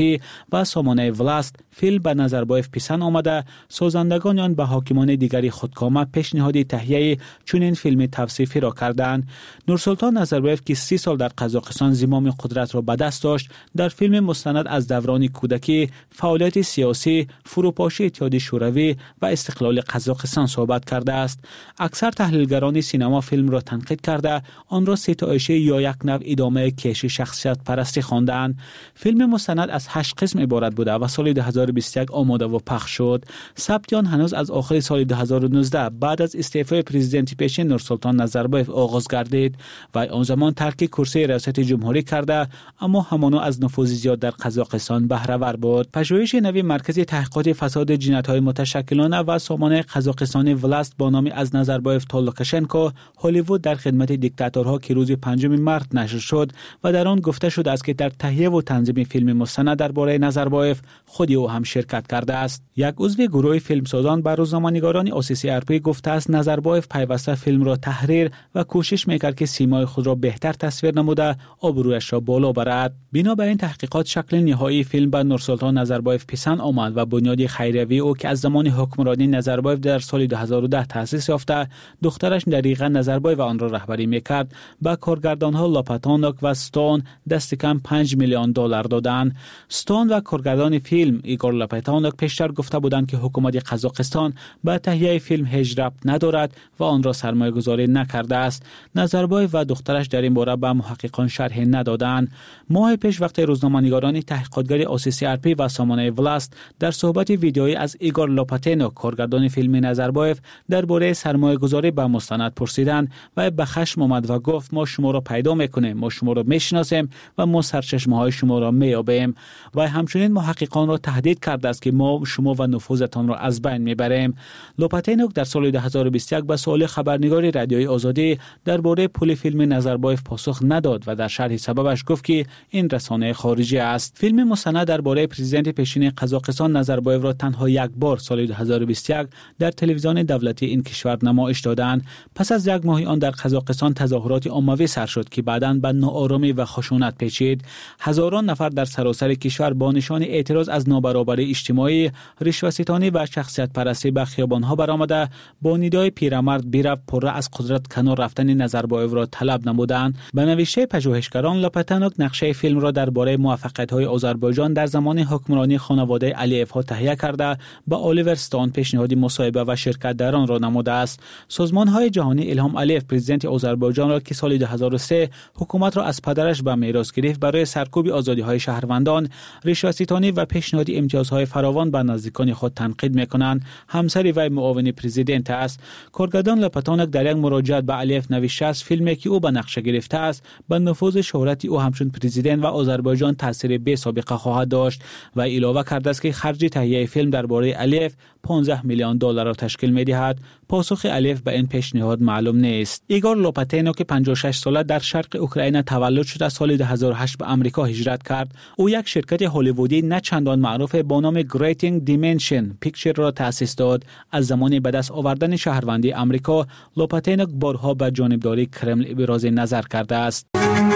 و سامانه ولاست فیلم به نظربایف پسند آمده، سازندگان آن به حاکمان دیگری خودکامه پیشنهاد تهیه چنین فیلم توصیفی را کردند. نورسلطان نظربایف که 30 سال در قزاقستان زمام قدرت را به دست داشت، در فیلم مستند از دوران کودکی، فعالیت سیاسی، فروپاشی اتحادیه شوروی و استقلال قزاقستان صحبت کرده است. اکثر تحلیلگران سینما فیلم را تنقید کرده آن را ستایش یا یک نوع ادامه کش شخصیت پرستی خواندند. فیلم مستند از 8 قسم عبارت بوده و سال 2021 آماده و پخش شد. ثبت آن هنوز از آخر سال 2019 بعد از استعفای پرزیدنت پیشین نورسلطان نظربایف آغاز گردید و آن زمان ترک کرسی ریاست جمهوری کرده، اما همانا از نفوذ زیاد در قزاقستان بهره ور بود. پژوهش نوی مرکز تحقیقات فساد جنایت‌های متشکلانه و سامانه قزاقستانی ولاست با نام از نظربایف تا لوکاشنکو هالیوود در خدمت دیکتاتورها که روز 5 مارس نشر شد و در آن گفته شده است که در تهیه و تنظیم فیلم مستند درباره نظربایف خود او هم شرکت کرده است. یک عضو گروه فیلمسازان به روزنامه‌نگاران OCCRP گفته است نظربایف پیوسته فیلم را تحریر و کوشش میکرد که سیمای خود را بهتر تصویر نموده آبرویش را بالا برد. بنابر این تحقیقات شکل نهایی فیلم به نورسلطان نظربایف پسند آمد و بنیاد خیریوی او که از زمان حکمرانی نظربایف در سال 2010 تأسیس یافته، دخترش دقیقاً نظربایف آن را رهبری میکرد، به کارگردانها لاپاتانوک و ستون دست کم $5 میلیون دادند. ستون و کارگردان فیلم ایگور لاپاتانوک پیشتر گفته بودند که حکومت قزاقستان به تهیه فیلم هیچ ربط ندارد و آن را سرمایه‌گذاری نکرده است. نظربایف و دخترش در این باره به محققان شرح ندادند. ماه پیش وقتی روزنامه‌نگاران تحقیقاتگر OCCRP و سامانه ولاست در صحبت ویدیویی از ایگور لاپاتانوک کارگردان فیلم نظربایف درباره سرمایه‌گذاری به مستند پرسیدند و به خشم آمد و گفت ما شما را پیدا می‌کنیم، ما شما را می‌شناسیم و ما سرچشمه‌های شما را می‌یابیم. و همچنین محققان را تهدید کرده است که ما شما و نفوذتان را از بین می‌بریم. لاپاتانوک در سال 2021 به سوال خبرنگار رادیوی آزادی درباره پول فیلم نظربایف پاسخ نداد و در شرح سببش گفت که این رسانه خارجی است. فیلم مستند درباره پرزیدنت پیشین قزاقستان نظربایف را تنها یک بار سال 2021 در تلویزیون دولتی این کشور نمایش دادند. پس از یک ماه آن در قزاقستان تظاهرات عمومی سر شد که بعداً به ناآرامی و خشونت پیچید. هزاران نفر در سراسر کشور با نشان اعتراض از نابرابری اجتماعی، رشوه‌ستانی و شخصیت پرستی به خیابان‌ها برآمده با ندای پیرمرد بیرفت پره از قدرت کنار رفتن نظربایف را طلب نمودند. به نوشته پژوهشگران لاپاتانوک نقشه فیلم را درباره موفقیت‌های آذربایجان در زمان حکمرانی خانواده علیف‌ها تهیه کرده به الیور ستون پیشنهاد مصاحبه و شرکت در آن را نموده است. سازمان‌های جهانی الهام علیف پرزیدنت آذربایجان را که سال 2003 حکومت را از پدرش به میراث گرفت برای سرکوب آزادی‌های شهروندان، رشوه‌ستانی و پیشنهاد امتیازهای فراوان به نزدیکان خود تنقید می‌کنند. همسر وی معاون پرزیدنت است. کارگردان لاپاتانوک در یک مراجعه به علیف نوشته است فیلمی که او به نقشه گرفته است به نفوذ شهرت او همچون پرزیدنت و آذربایجان تاثیر بی سابقه خواهد داشت و علاوه کرده است که خرج تهیه فیلم درباره علیف $15 میلیون را تشکیل می‌دهد. پاسخ علیف به این پیشنهاد معلوم نیست. ایگور لاپاتانوک که 56 ساله در شرق اوکراین تولد شده سال 2008 به آمریکا هجرت کرد. او یک شرکت هالیوودی نه چندان معروف با نام گریتینگ دیمنشن پیکچر را تأسیس داد. از زمان به دست آوردن شهروندی آمریکا، لاپاتانوک بارها به جانبداری کرمل ابراز نظر کرده است.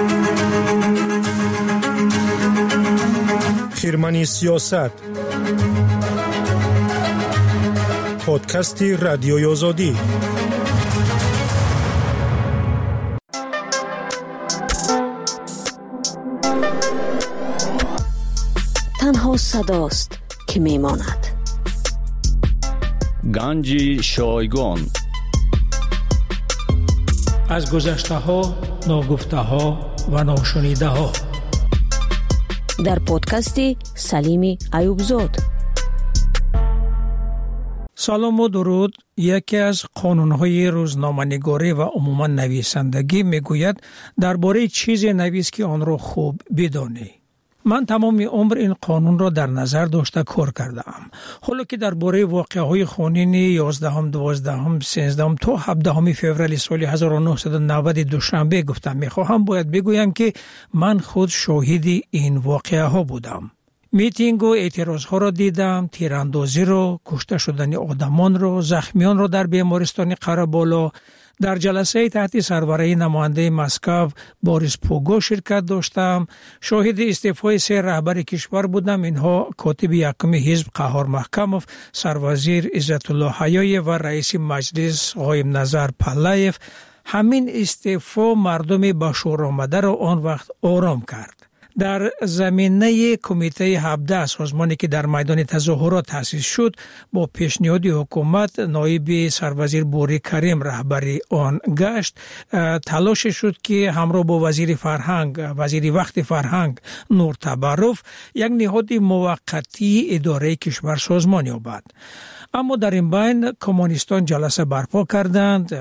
خیرمنی سیاست، پادکست رادیوی آزادی. تنها صداست که میماند. گنج شایگان از گذشته ها، ناگفته ها و ناشنیده ها در پادکست سلیم ایوبزاد. سلام و درود. یکی از قانون‌های روزنامه‌نگاری و عموما نویسندگی میگوید درباره چیزی نویس که آن را خوب بدانی. من تمام عمر این قانون را در نظر داشته کار کردم. حالا که درباره واقعه‌های خونین 11ام، 12ام، 13ام تا 17 فوریه سال 1990 دوشنبه گفتم می‌خواهم باید بگویم که من خود شاهد این واقعه‌ها بودم. میتینگ و اعتراض‌ها را دیدم، تیراندازی را، کشته شدن آدمان را، زخمیان را در بیمارستان قره‌بالا، در جلسه تحت سربرایی نماینده مسکو بوریس پوگو شرکت داشتم. شاهد استعفای 3 رهبر کشور بودم. اینها کاتب یکم حزب قهار محکموف، سروازیر عزت الله حیایف و رئیس مجلس قایم نظر پلایف. همین استعفا مردم با شور آمده را آن وقت آرام کرد. در زمینه کمیته 17 سازمانی که در میدان تظاهرات تأسیس شد، با پیشنهاد حکومت نایب سروازیر بوری کریم رهبری آن گشت. تلاش شد که همراه با وزیر وقت فرهنگ نور تبروف یک نهاد موقتی اداره کشور سازمان یابد. اما در این بین کمونیستان جلسه برپا کردند،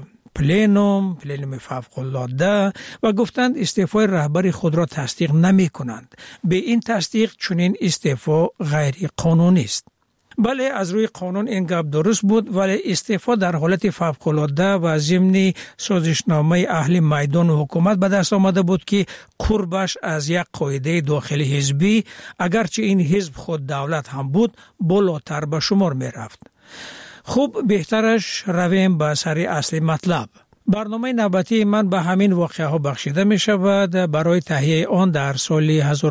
پلنوم فوق‌العاده، و گفتند استعفای رهبر خود را تصدیق نمی کنند. به این تصدیق چنین استعفا غیر قانونی است. بله، از روی قانون این گپ درست بود، ولی استعفا در حالت فوق‌العاده و ضمن سازشنامه اهل میدان و حکومت به دست آمده بود که قربش از یک قاعده داخلی حزبی، اگرچه این حزب خود دولت هم بود، بالاتر به شمار می رفت. خوب، بهترش رویم به سر اصل مطلب. برنامه نوبتی من به همین واقعه ها بخشیده می شود. برای تهیه آن در سال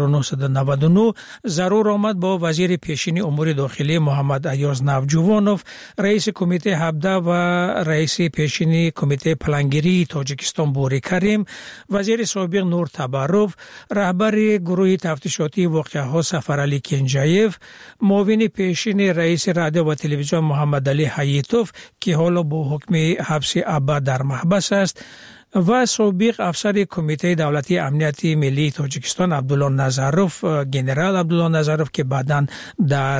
1999 ضرور آمد با وزیر پیشین امور داخلی محمد ایاز نوجوانوف، رئیس کمیته 17 و رئیس پیشین کمیته پلانگیری تاجیکستان بوری کریم، وزیر سابق نور تبروف، رهبر گروه تفتیشاتی واقعه ها سفرعلی کنجایف، معاون پیشین رئیس رادیو و تلویزیون محمد علی حییتوف که حالا با حکم حبس ابد در بس است، و سابق افسر کمیته دولتی امنیت ملی تاجیکستان عبدالله نظروف، گنرال عبدالله نظروف که بعداً در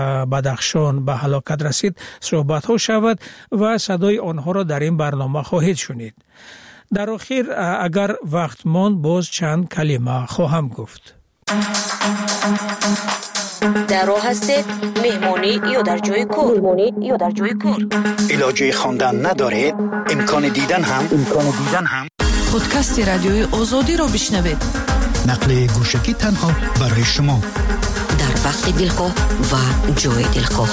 بدخشان به هلاکت رسید صحبت ها شود و صدای آنها را در این برنامه خواهید شنید. در آخر اگر وقت ماند باز چند کلمه خواهم گفت. در راه هستید؟ مهمانی یا در جای کار؟ علاجه خواندن ندارید؟ امکان دیدن هم پادکست رادیوی آزادی را بشنوید. نقل گوشکی تنها برای شما، در وقت دلخواه و جای دلخواه.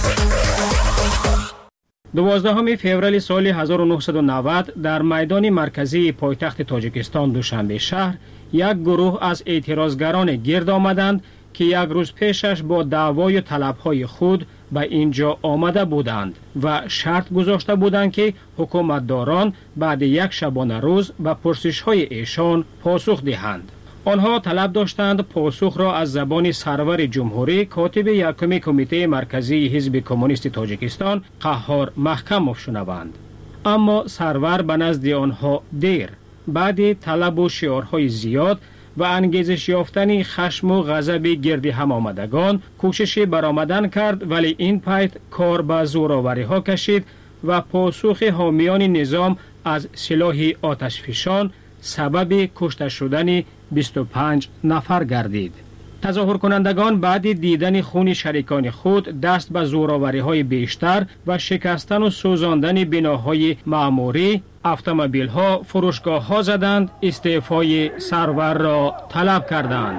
12 فوریه سال 1990 در میدان مرکزی پایتخت تاجیکستان دوشنبه شهر یک گروه از اعتراضگران گرد آمدند که یک روز پیشش با دعوای طلبهای خود به اینجا آمده بودند و شرط گذاشته بودند که حکومتداران بعد یک شبانه روز به پرسش‌های ایشان پاسخ دهند. آنها طلب داشتند پاسخ را از زبان سرور جمهوری کاتب یکم کمیته مرکزی حزب کمونیست تاجیکستان قهار محکموف شنوند. اما سرور به نزد آنها دیر، بعد طلب و شعارهای زیاد و انگیزش یافتن خشم و غضب گرد هم آمدگان کوشش برآمدن کرد، ولی این پایت کار به زوراوری ها کشید و پاسخ حامیان نظام از سلاح آتشفشان سبب کشته شدن 25 نفر گردید. تظاهر کنندگان بعد دیدن خون شریکان خود دست به زوراوری های بیشتر و شکستن و سوزاندن بناهای معموری، اتومبیل ها، فروشگاه ها زدند، استعفای سرور را طلب کردند.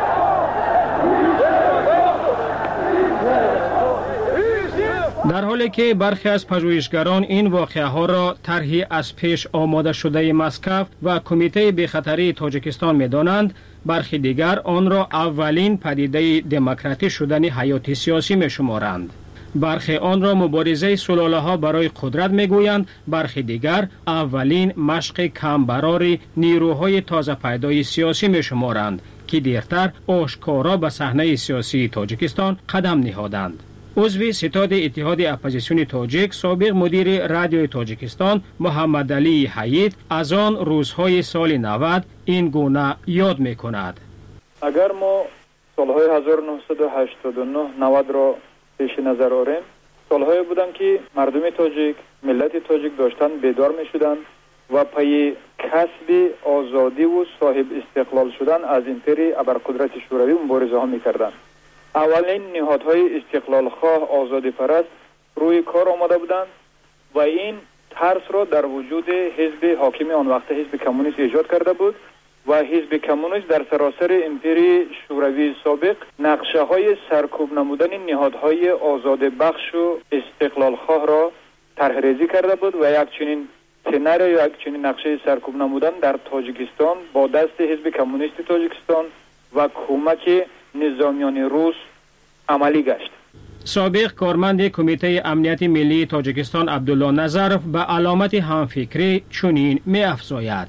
در حالی که برخی از پژوهشگران این واقعه ها را طرحی از پیش آماده شده مسکو و کمیته بی‌خطری تاجیکستان می دانند، برخی دیگر آن را اولین پدیده دموکراتی شدن حیات سیاسی می شمارند. برخی آن را مبارزه سلاله ها برای قدرت می گویند، برخی دیگر اولین مشق کمبرار نیروهای تازه پیدای سیاسی می شمارند که دیرتر آشکارا به صحنه سیاسی تاجیکستان قدم نهادند. عضو ستاد اتحاد اپوزیسیون تاجیک، سابق مدیر رادیوی تاجیکستان محمد علی حیید از آن روزهای سال 90 این گونه یاد می کند. اگر ما سالهای 1989 90 را پیش نظر آوریم، سالهای بودند که مردم تاجیک، ملت تاجیک داشتن بیدار می شدند و پای کسب آزادی و صاحب استقلال شدن از امپری ابرقدرت شوروی مبارزه ها می کردند. اولین نهادهای استقلال خواه آزادی پرست روی کار آمده بودند و این ترس را در وجود حزب حاکم آن وقت حزب کمونیست ایجاد کرده بود و حزب کمونیست در سراسر امپری شوروی سابق نقشه های سرکوب نمودن نهادهای آزاد بخش و استقلال خواه را طرح‌ریزی کرده بود و یک چنین سناریو یک چنین نقشه سرکوب نمودن در تاجیکستان با دست حزب کمونیست تاجیکستان و کمک نظامیان روس عملی گشت. سابق کارمند کمیته امنیت ملی تاجیکستان عبدالله نظرف به علامت همفکری چنین می افزاید: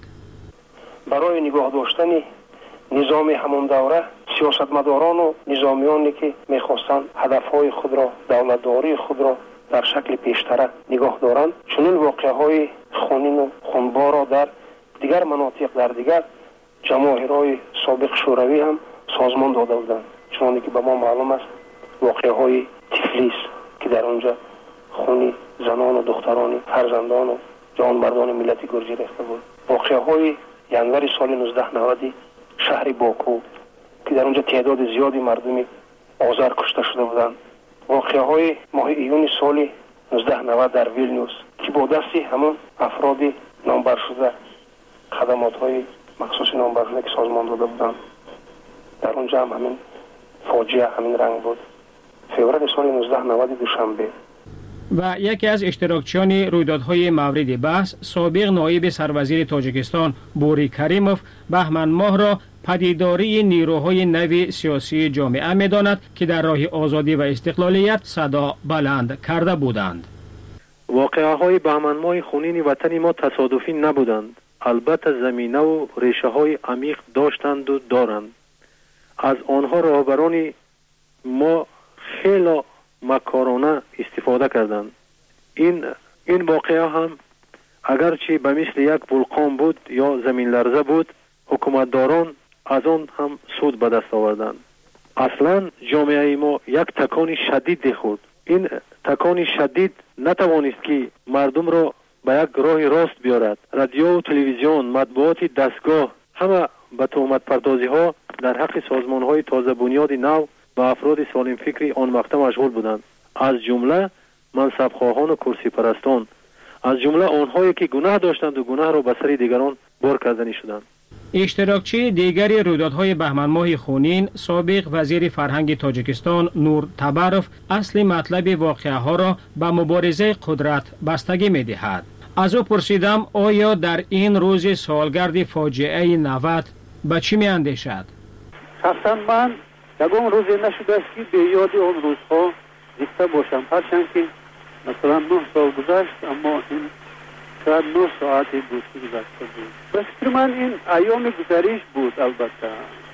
برای نگاه داشتن نظام همان دوره سیاستمداران و نظامیانی که میخواستند هدفهای خود را، دولتداری خود را در شکل پیشتر نگاه دارند، چنین واقعه‌های خونین و خونبار را در دیگر مناطق، در دیگر جماهیرهای سابق شوروی هم سازمان داده بودند. چنانکه که به ما معلوم است واقعه‌های تفلیس که در آنجا خون زنان و دختران، فرزندان و جوانمردان ملت گرجی ریخته بود. واقعه‌های ینور سال 1990 شهر باکو که در اونجا تعداد زیادی مردم آذر کشته شده بودند. واقعه‌های ماه ایون سال 1990 در ویلنیوس که با دستی همون افراد نامبر شده خدمات‌های مخصوص نامبر شده که سازمان داده بودند، در اونجا هم همین فاجعه همین رنگ بود. فوریه سال 1990 دوشنبه. و یکی از اشتراکچیان رویدادهای مورد بحث، سابق نایب سروزیر تاجیکستان بوری کریموف بهمن ماه را پدیداری نیروهای نو سیاسی جامعه می‌داند که در راه آزادی و استقلالیت صدا بلند کرده بودند. واقعه‌های بهمن ماه خونین وطن ما تصادفی نبودند. البته زمینه و ریشه‌های عمیق داشتند و دارند. از آنها رهبران ما خیلی مکارانه استفاده کردند. این واقعه هم اگرچه به مثل یک ولکان بود یا زمین لرزه بود، حکومتداران از آن هم سود به دست آوردند. اصلا جامعه ما یک تکان شدید خورد. این تکان شدید نتوانست که مردم را به یک راه راست بیارد. رادیو و تلویزیون، مطبوعات دستگاه همه به تهمت پردازی ها در حق سازمان های تازه بنیاد نو و افراد سالم فکری آن وقت مشغول بودند، از جمله منصبخواهان و کرسی پرستان، از جمله آنهایی که گناه داشتند و گناه را به سر دیگران بار کردنی شدند. اشتراکچی دیگری رویدادهای بهمن ماه خونین، سابق وزیر فرهنگ تاجیکستان نور تبروف اصل مطلب واقعه ها را به مبارزه قدرت بستگی می دهد. از او پرسیدم آیا در این روز سالگرد فاجعه 90 به چی می اندیشد؟ شخصا من یکم روزی نشده است که به یاد آن روزها زنده باشم، هرچند که مثلا 9 سال گذشت، اما این شاید 9 ساعتی بود که گذشته بود. به فکر من این ایام گذریش بود. البته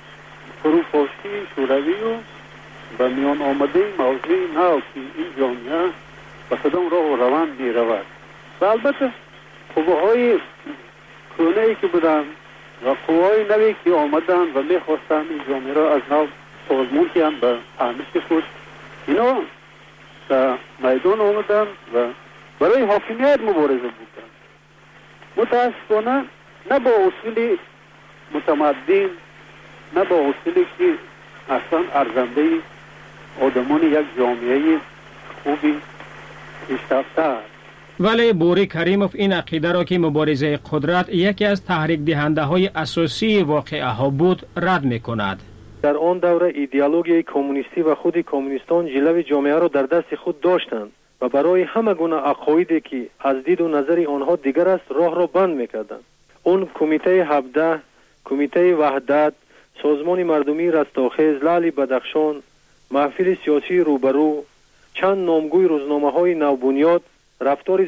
فروپاشی شوروی و به میان آمده موضوع نو که این جامعه به کدام راه و روند می رود و البته قوه‌های کهنه‌ای که بودند و قوه‌های نوی که آمدند و می خواستند این جامعه را از نو سازمان کنند به فهمش خود، اینا در میدان آمدند و برای حاکمیت مبارزه بودند. متاسفانه نه با اصول متمدن، نه با اصولی که اصلا ارزنده آدمان یک جامعه خوبی پیشرفته است. ولی بوری کریموف این عقیده را که مبارزه قدرت یکی از تحریک دهنده های اساسی واقعه ها بود رد می کند. در آن دوره ایدئولوژی کمونیستی و خود کمونیستان جلوه جامعه را در دست خود داشتند و برای همه گونه عقایدی که از دید و نظر آنها دیگر است راه را بند میکردند. اون کمیته 17، کمیته وحدت، سازمان مردمی رستاخیز، لعل بدخشان، محفل سیاسی روبرو، چند نامگوی روزنامه‌های نوبنیاد رفتار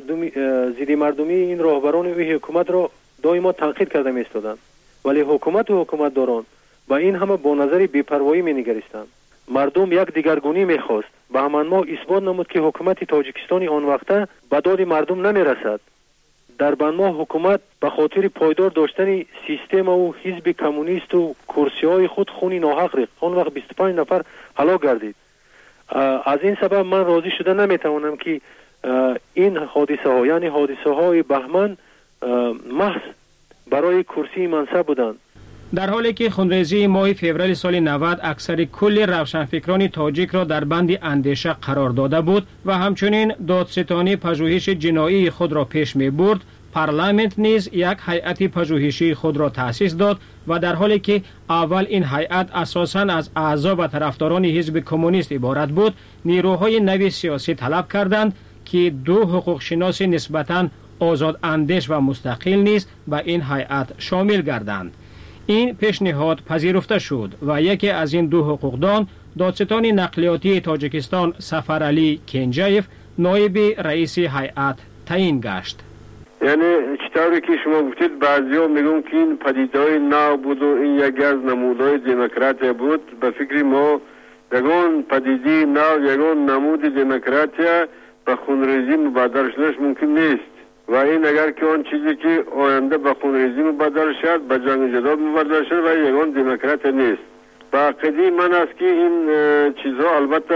ضد مردمی این راهبران و حکومت را دائما تنقید کرده می‌ایستادند، ولی حکومت و حکومتداران با این همه با نظر بی‌پروایی می‌نگریستند. مردم یک دیگرگونی می‌خواست. بهمن ماه اثبات نمود که حکومت تاجیکستانی آن وقته به داد مردم نمی‌رسد. در بهمن ماه حکومت به خاطر پایدار داشتن سیستم و حزب کمونیست و کرسی‌های خود خون ناحق ریخت. آن وقت 25 نفر هلاک گردید. از این سبب من راضی شده نمی‌توانم که این حادثه ها، یعنی حادثه های بهمن، محض برای کرسی منصب بودند. در حالی که خونریزی ماه فوریه سال 90 اکثر کل روشنفکران تاجیک را در بند اندیشه قرار داده بود و همچنین دادستانی پژوهش جنایی خود را پیش می برد، پارلمانت نیز یک هیئت پژوهشی خود را تأسیس داد و در حالی که اول این هیئت اساساً از اعضا و طرفداران حزب کمونیست عبارت بود، نیروهای نو سیاسی طلب کردند که 2 حقوق شناس نسبتاً آزاد اندیش و مستقل نیز به این هیئت شامل گردند. این پیشنهاد پذیرفته شد و یکی از این دو حقوقدان دادستان نقلیاتی تاجیکستان سفرعلی کنجایف نایب رئیس هیئت تعیین گشت. یعنی چطوری که شما گفتید بعضیا میگن که این پدیده‌های نو بود و این یکی از نمودهای دموکراسی بود. به فکر ما یگان پدیده نو، یگان نمود دموکراسی به خونریزی مبادر شدنش ممکن نیست و این اگر که آن چیزی که آینده به خونریزی مبادر شد به جنگ جدال مبادر شد و یگان دموکراسی نیست. با عقیده من است که این چیزها البته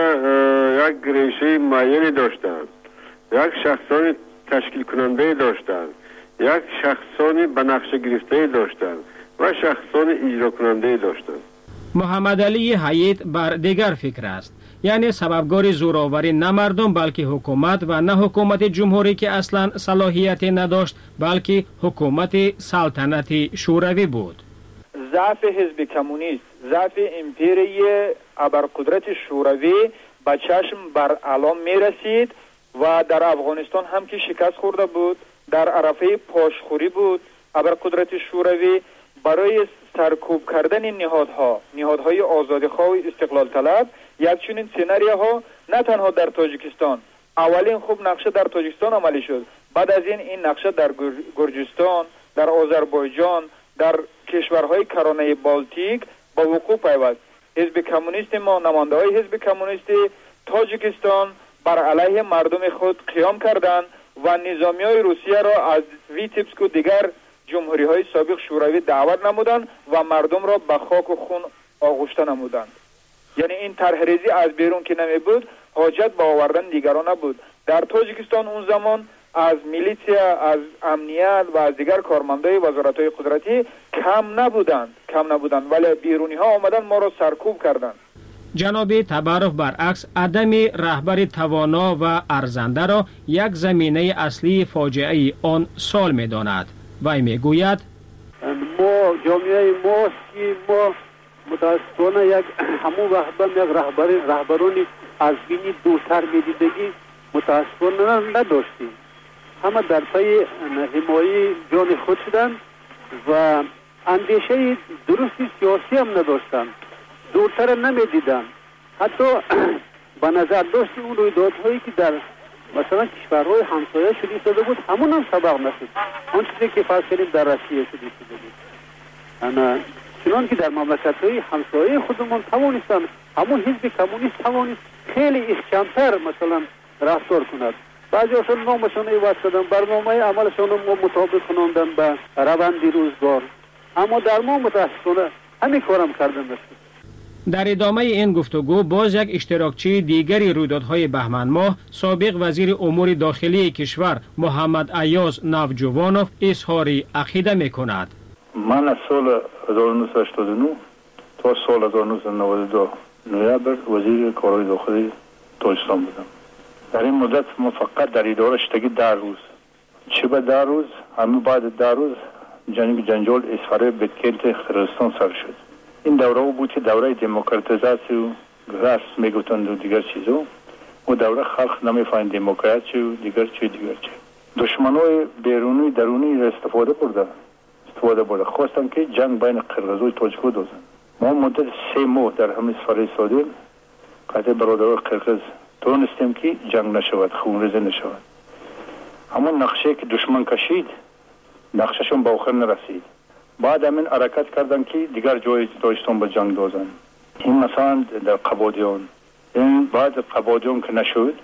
یک ریشه معینی داشتند، یک شخصانی تشکیل کننده داشتند، یک شخصانی به نقشه گرفته داشتند و شخصانی اجرا کننده داشتند. محمد علی حیید بر دیگر فکر است، یعنی سببگار زوراوری نه مردم بلکه حکومت و نه حکومت جمهوری که اصلا صلاحیت نداشت بلکه حکومت سلطنتی شوروی بود. ضعف حزب کمونیست، ضعف امپیری ابرقدرت شوروی به چشم بر علام می رسید و در افغانستان هم که شکست خورده بود، در عرفه پاشخوری بود. ابرقدرت شوروی برای سرکوب کردن نهادهای آزادیخواه و استقلال طلب یک چنین سناریوها نه تنها در تاجیکستان، اولین خوب نقشه در تاجیکستان عملی شد، بعد از این نقشه در گرجستان، در آذربایجان، در کشورهای کرانه بالتیک با وقوع پیوست. حزب کمونیست ما، نماینده های حزب کمونیست تاجیکستان بر علیه مردم خود قیام کردند و نظامی های روسیه را از ویتبسک و دیگر جمهوری های سابق شوروی دعوت نمودند و مردم را به خاک و خون آغشته نمودند. یعنی این طرحریزی از بیرون که نمی بود، حاجت به آوردن دیگران نبود. در تاجیکستان اون زمان از میلیتیا، از امنیت و از دیگر کارمندای وزارت‌های قدرتی کم نبودند ولی بیرونی ها آمدن ما را سرکوب کردند. جناب تبارف برعکس عدم رهبر توانا و ارزنده را یک زمینه اصلی فاجعه آن سال می داند. وی می گوید ما جامعه ماست که ما متاسفانه یک همون رهبرانی از بینی دورتر میدیدگی متاسفانه نداشتیم. همه در پی حمایه جان خود شدند و اندیشه درستی سیاسی هم نداشتند، دورتر نمیدیدند. حتی به نظر داشت اون رویدادهایی که در مثلا کشورهای همسایه شده بود همون هم سبق نشد. اون چیزی که فرض کنیم در روسیه شده بود، چنان که در مملکت‌های همسایه خودمون توانستن همون حزب کمونیست توانست خیلی احکام‌تر مثلا رفتار کند. بعضی هاشون نامشون عوض کردن، برنامه عملشون رو مطابق کناندن به روند روزگار، اما در ما متاسفانه همین کارم کردن نشد. در ادامه این گفتگو باز یک اشتراکچی دیگری رویدادهای بهمن ماه سابق وزیر امور داخلی کشور محمد ایاز نوجوانوف اظهار عقیده می‌کند. من از سال 1989 تا سال 1992 نوامبر وزیر کارهای داخلی تاجیکستان بودم. در این مدت ما فقط در اداره شدگی 10 روز، چه به 10 روز همین بعد 10 روز جنجال اسفاره بدکیت قرقیزستان سر شد. این دوره بود که دوره دموکراتیزاسی و گرس میگوتند و دیگر چیزا و دوره خلق نمیفهمید دموکراسی و دیگر چی. دشمنای بیرونی درونی را استفاده برده خواستن که جنگ بین قرقیز و تاجیک دوزن. ما مدت 3 ماه در همین سفر سادیم قطع برادران قرقیز تونستیم که جنگ نشود، خونریزی نشود. همون نقشه که دشمن کشید نقششون به آخر نرسید. بعد همین حرکت کردن که دیگر جای تاجیکستان به جنگ دوزن. این مثلا در قبادیان، این بعد قبادیان که نشد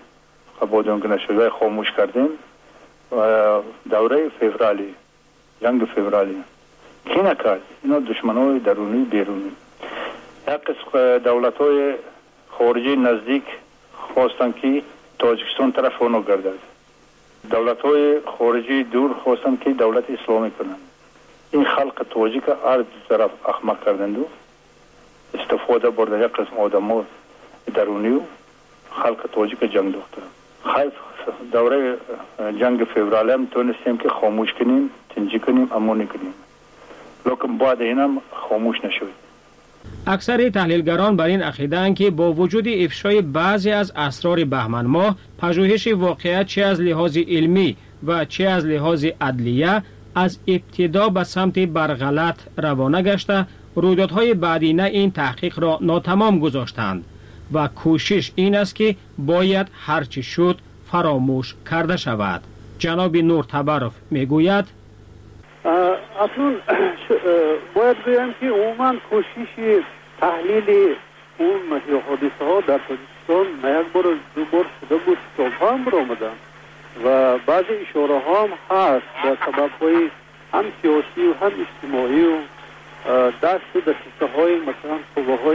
و خاموش کردیم و دوره فوریه، جنگ فوریه کی نکرد؟ اینا دشمنای درونی بیرونی. یک قسم دولت‌های خارجی نزدیک خواستن که تاجیکستان طرف اونو گردد. دولت‌های خارجی دور خواستن که دولت اسلامی کنند. این خلق تاجیک هر دو طرف احمق کردند و استفاده برده یک قسم آدم‌ها درونی و خلق تاجیک جنگ دوخته. خیلی دوره جنگ فوریه هم تونستیم که خاموش کنیم، تنجی کنیم، امانی کنیم. لیکن بعد این هم خاموش نشد. اکثر تحلیلگران بر این عقیده‌اند که با وجود افشای بعضی از اسرار بهمن ماه، پژوهش واقعیت چه از لحاظ علمی و چه از لحاظ عدلیه از ابتدا به سمت برغلط روانه گشته رویدادهای بعدینه این تحقیق را ناتمام گذاشتند و کوشش این است که باید هرچی شد فراموش کرده شود. جناب نور تبرف میگوید اصلا باید بگم که عموما کوشش تحلیل اون حادثه ها در تاجیکستان نه یک بار دو بار شده بود، کتاب هم برآمدن و بعضی اشاره ها هم هست به سبب های هم سیاسی و هم اجتماعی و دست دسته های مثلا قوه های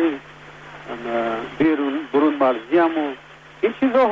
برون مرزی هم و این چیزا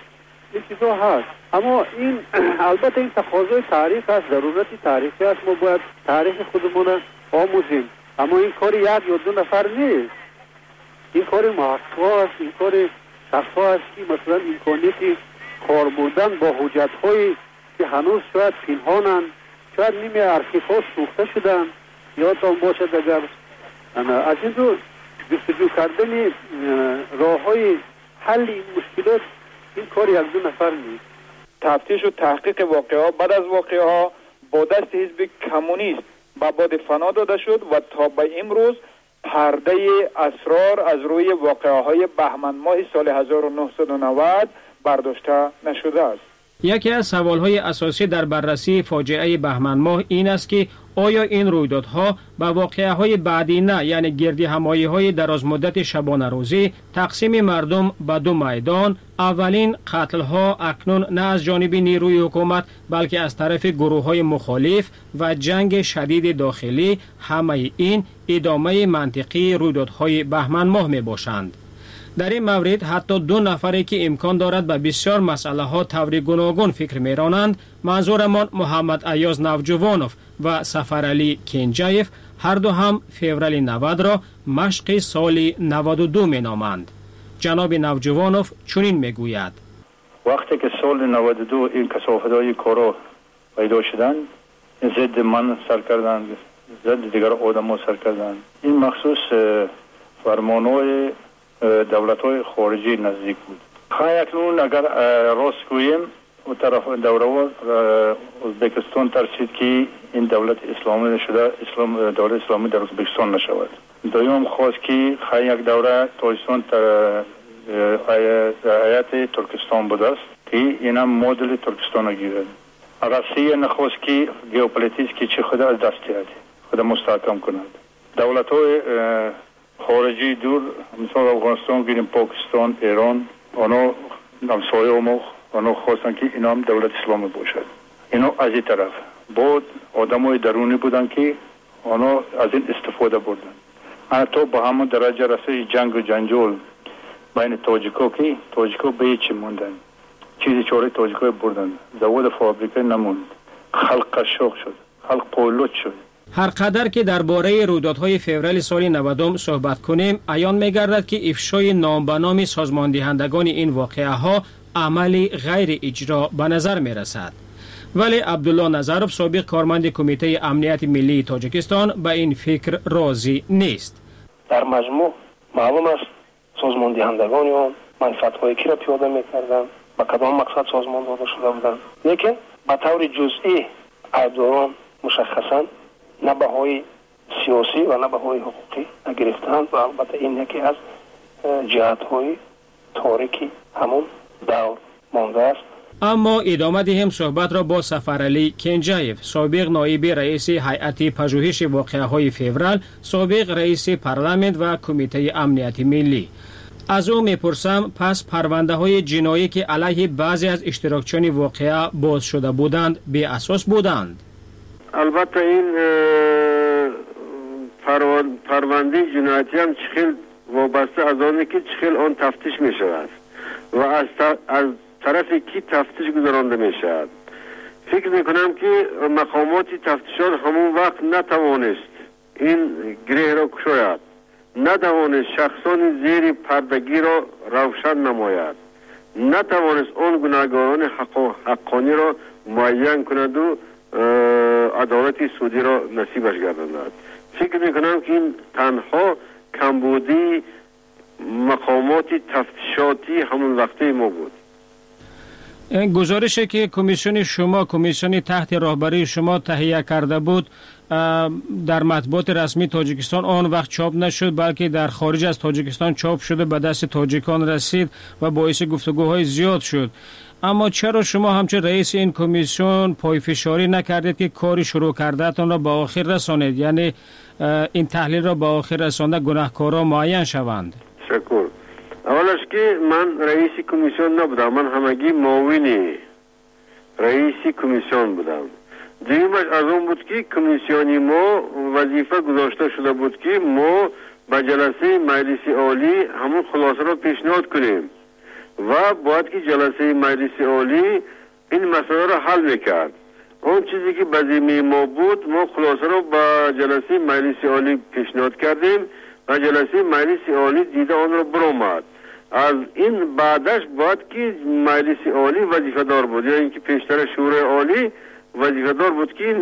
هست. اما این البته این تقاضای تاریخ است، ضرورت تاریخی است، ما باید تاریخ خودمون آموزیم، اما این کار یک یا دو نفر نیست، این کار محقق است، این کار شخص است که مثلا امکانیتی کار بردن با حجت هایی که هنوز شاید پنهانند، شاید نیمه ارشیف ها سوخته شدن، یادتان باشد اگر از این دو جستجو کردن راه های حل این مشکلات این کار یک دو نفر نیست. تفتیش و تحقیق واقعه بعد از واقعه ها با دست حزب کمونیست به باد فنا داده شد و تا به امروز پرده اسرار از روی واقعه های بهمن ماه سال 1990 برداشته نشده است. یکی از سوالهای اساسی در بررسی فاجعه بهمن ماه این است که آیا این رویدادها به واقعه‌های بعدی نه، یعنی گردی همایی های دراز مدت شبانه روزی، تقسیم مردم به دو میدان، اولین قتل ها اکنون نه از جانب نیروی حکومت بلکه از طرف گروه های مخالف و جنگ شدید داخلی، همه این ادامه منطقی رویدادهای بهمن ماه می باشند. در این مورد حتی دو نفری که امکان دارد به بسیار مسئله ها طور گوناگون فکر میرانند، منظورمان محمد ایاز نوجوانوف و سفرعلی کنجایف، هر دو هم فوریه 90 را مشق سال 92 می نامند. جناب نوجوانوف چنین میگوید: وقتی که سال 92 این کثافت‌های کارا پیدا شدند، ضد من سر کردند، ضد دیگر آدم‌ها سر کردند. این مخصوص فرمان‌های دولت‌های خارجی نزدیک بود. اکنون اگر راست گوییم و طرف دوره ازبکستان ترسید که این دولت اسلامی شده، دولت اسلامی در ازبکستان نشود. دویم خواست که یک دوره تاجیکستان هیئت ترکستان بود است که این هم مدل ترکستان گیرد. روسیه نخواست که ژئوپلیتیک که چه خود از دست دهد، خود مستحکم کند. دولت‌های خارجی دور مثل افغانستان گیریم، پاکستان، ایران، آنها همسایه ما آنها خواستن که اینا هم دولت اسلامی باشد. اینا از این طرف بود آدمای درونی بودن که آنها از این استفاده بردن. حتی با همون درجه رسید جنگ و جنجال بین تاجیکا که تاجیکا به هیچ موندن، چیزی چاره تاجیکا بردن، زواد فابریکه نموند، خلق قشاق شد، خلق پولوت شد. هر قدر که درباره رویدادهای فوریه سال 90 صحبت کنیم، عیان می‌گردد که افشای نام به نام سازماندهندگان این واقعه ها عملی غیر اجرا به نظر می‌رسد. ولی عبدالله نظروف، سابق کارمند کمیته امنیت ملی تاجیکستان، به این فکر راضی نیست. در مجموع معلوم است سازماندهندگان آن منفعت‌های کی را پیاده می‌کردند، با کدام مقصد سازمان داده شده بودند، لیکن به طور جزئی ایبداران مشخصاً نه بهای سیاسی و نه بهای حقوقی نگرفتند و البته این یکی از جهت‌های تاریکی همون دور مانده است. اما ادامه دهیم صحبت را با سفرعلی کنجایف، سابق نایب رئیس هیئت پژوهش واقعه‌های فوریه، سابق رئیس پارلمان و کمیته امنیت ملی. از او میپرسم پس پرونده های جنایی که علیه بعضی از اشتراکچیان واقعه باز شده بودند بی اساس بودند؟ البته این پرونده جنایتی هم چخیل وابسته از آنه که چخیل آن تفتیش می شود و از طرف کی تفتیش گذرانده می شود. فکر می کنم که مقامات تفتیشات همون وقت نتوانست این گره را کشاید، نتوانست شخصان زیر پردگی را روشن نماید، نتوانست آن گناهکاران حقانی را معین کند و عدالت سودی را نصیبش گرداند. فکر میکنم که این تنها کمبودی مقامات تفتیشاتی همون وقتی ما بود. گزارشی که کمیسیون شما، کمیسیون تحت رهبری شما تهیه کرده بود در مطبوعات رسمی تاجیکستان آن وقت چاپ نشد، بلکه در خارج از تاجیکستان چاپ شده به دست تاجیکان رسید و باعث گفتگوهای زیاد شد. اما چرا شما همچون رئیس این کمیسیون پایفشاری نکردید که کاری شروع کردهتان را به آخر رسانید، یعنی این تحلیل را به آخر رسانده گناهکاران معین شوند؟ شکر. اولش که من رئیس کمیسیون نبودم، من همگی معاون رئیس کمیسیون بودم. دیگرش از اون بود که کمیسیونی ما وظیفه گذاشته شده بود که ما به جلسه مجلس عالی همون خلاصه را پیشنهاد کنیم و باید که جلسه مجلس عالی این مسئله را حل میکرد. اون چیزی که به ذمه ما بود، ما خلاصه را به جلسه مجلس عالی پیشنهاد کردیم و جلسه مجلس عالی دیده آن را برآمد. از این بعدش باید که مجلس عالی وظیفه دار بود، یعنی اینکه پیشتر شورای عالی وظیفه دار بود که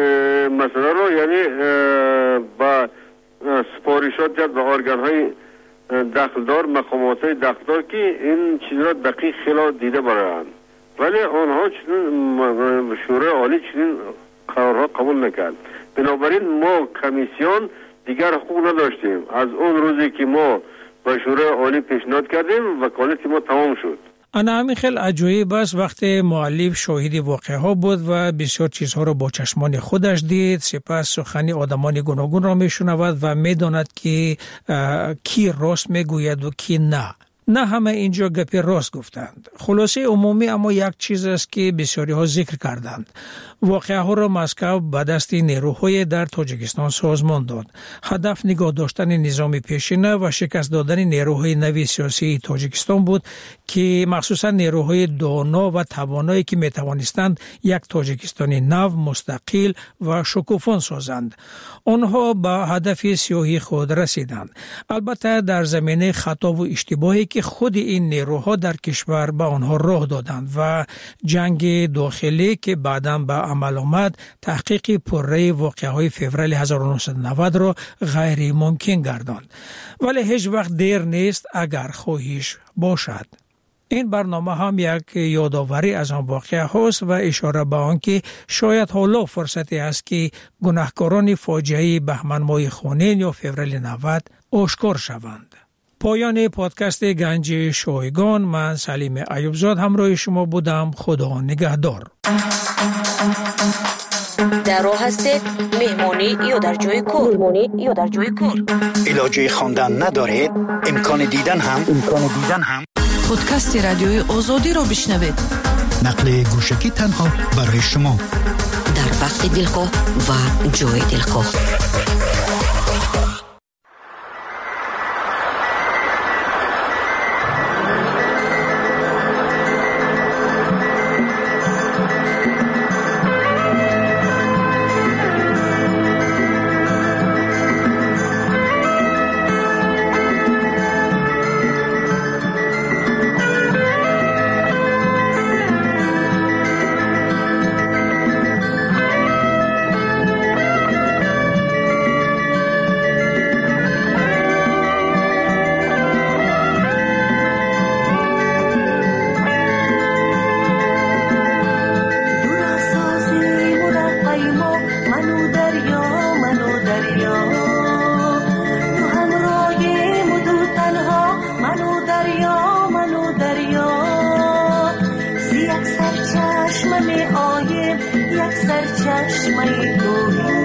مسئله را یعنی با سپارشات جد به ارگان های دخلدار، مقامات های دخلدار که این چیز را دقیق خیلی دیده برند، ولی آنها چنین شورای عالی چنین قرارها قبول نکرد. بنابراین ما کمیسیون دیگر حقوق نداشتیم. از اون روزی که ما به شورای عالی پیشنهاد کردیم وکالت ما تمام شد. انا همین خیلی عجایب است وقتی مؤلف شاهد واقعه ها بود و بسیار چیزها را با چشمان خودش دید، سپس سخنی آدمان گوناگون را میشنود و میداند که کی راست میگوید و کی نه. نه همه اینجا گپی راست گفتند. خلاصه عمومی اما یک چیز است که بسیاری ها ذکر کردند. واقعه ها را مسکو به دست نیروهای در تاجیکستان سازمان داد. هدف نگاه داشتن نظام پیشینه و شکست دادن نیروهای نوی سیاسی تاجیکستان بود که مخصوصا نیروهای دانا و توانایی که می توانستند یک تاجیکستانی نو، مستقل و شکوفان سازند. آنها به هدف سیاهی خود رسیدند. البته در زمینه خطا و اشتباهی که خود این نیروها در کشور به آنها راه دادند و جنگ داخلی که بعداً به عمل آمد تحقیق پرره واقعه‌های فوریه 1990 را غیر ممکن گرداند. ولی هیچ وقت دیر نیست اگر خواهش باشد. این برنامه هم یک یادآوری از آن واقعه هاست و اشاره به آن که شاید حالا فرصتی است که گناهکاران فاجعه بهمن ماه خونین یا فوریه 90 آشکار شوند. پایان پادکست گنج شایگان، من سلیم ایوبزاد همراه شما بودم. خدا نگهدار. در راه هستید، مهمانی یا در جای کار. علاجه خواندن ندارید، امکان دیدن هم پادکست رادیوی آزادی را بشنوید. نقل گوشکی تنها برای شما در وقت دلخواه و جای دلخواه. یک سرچشمه توهی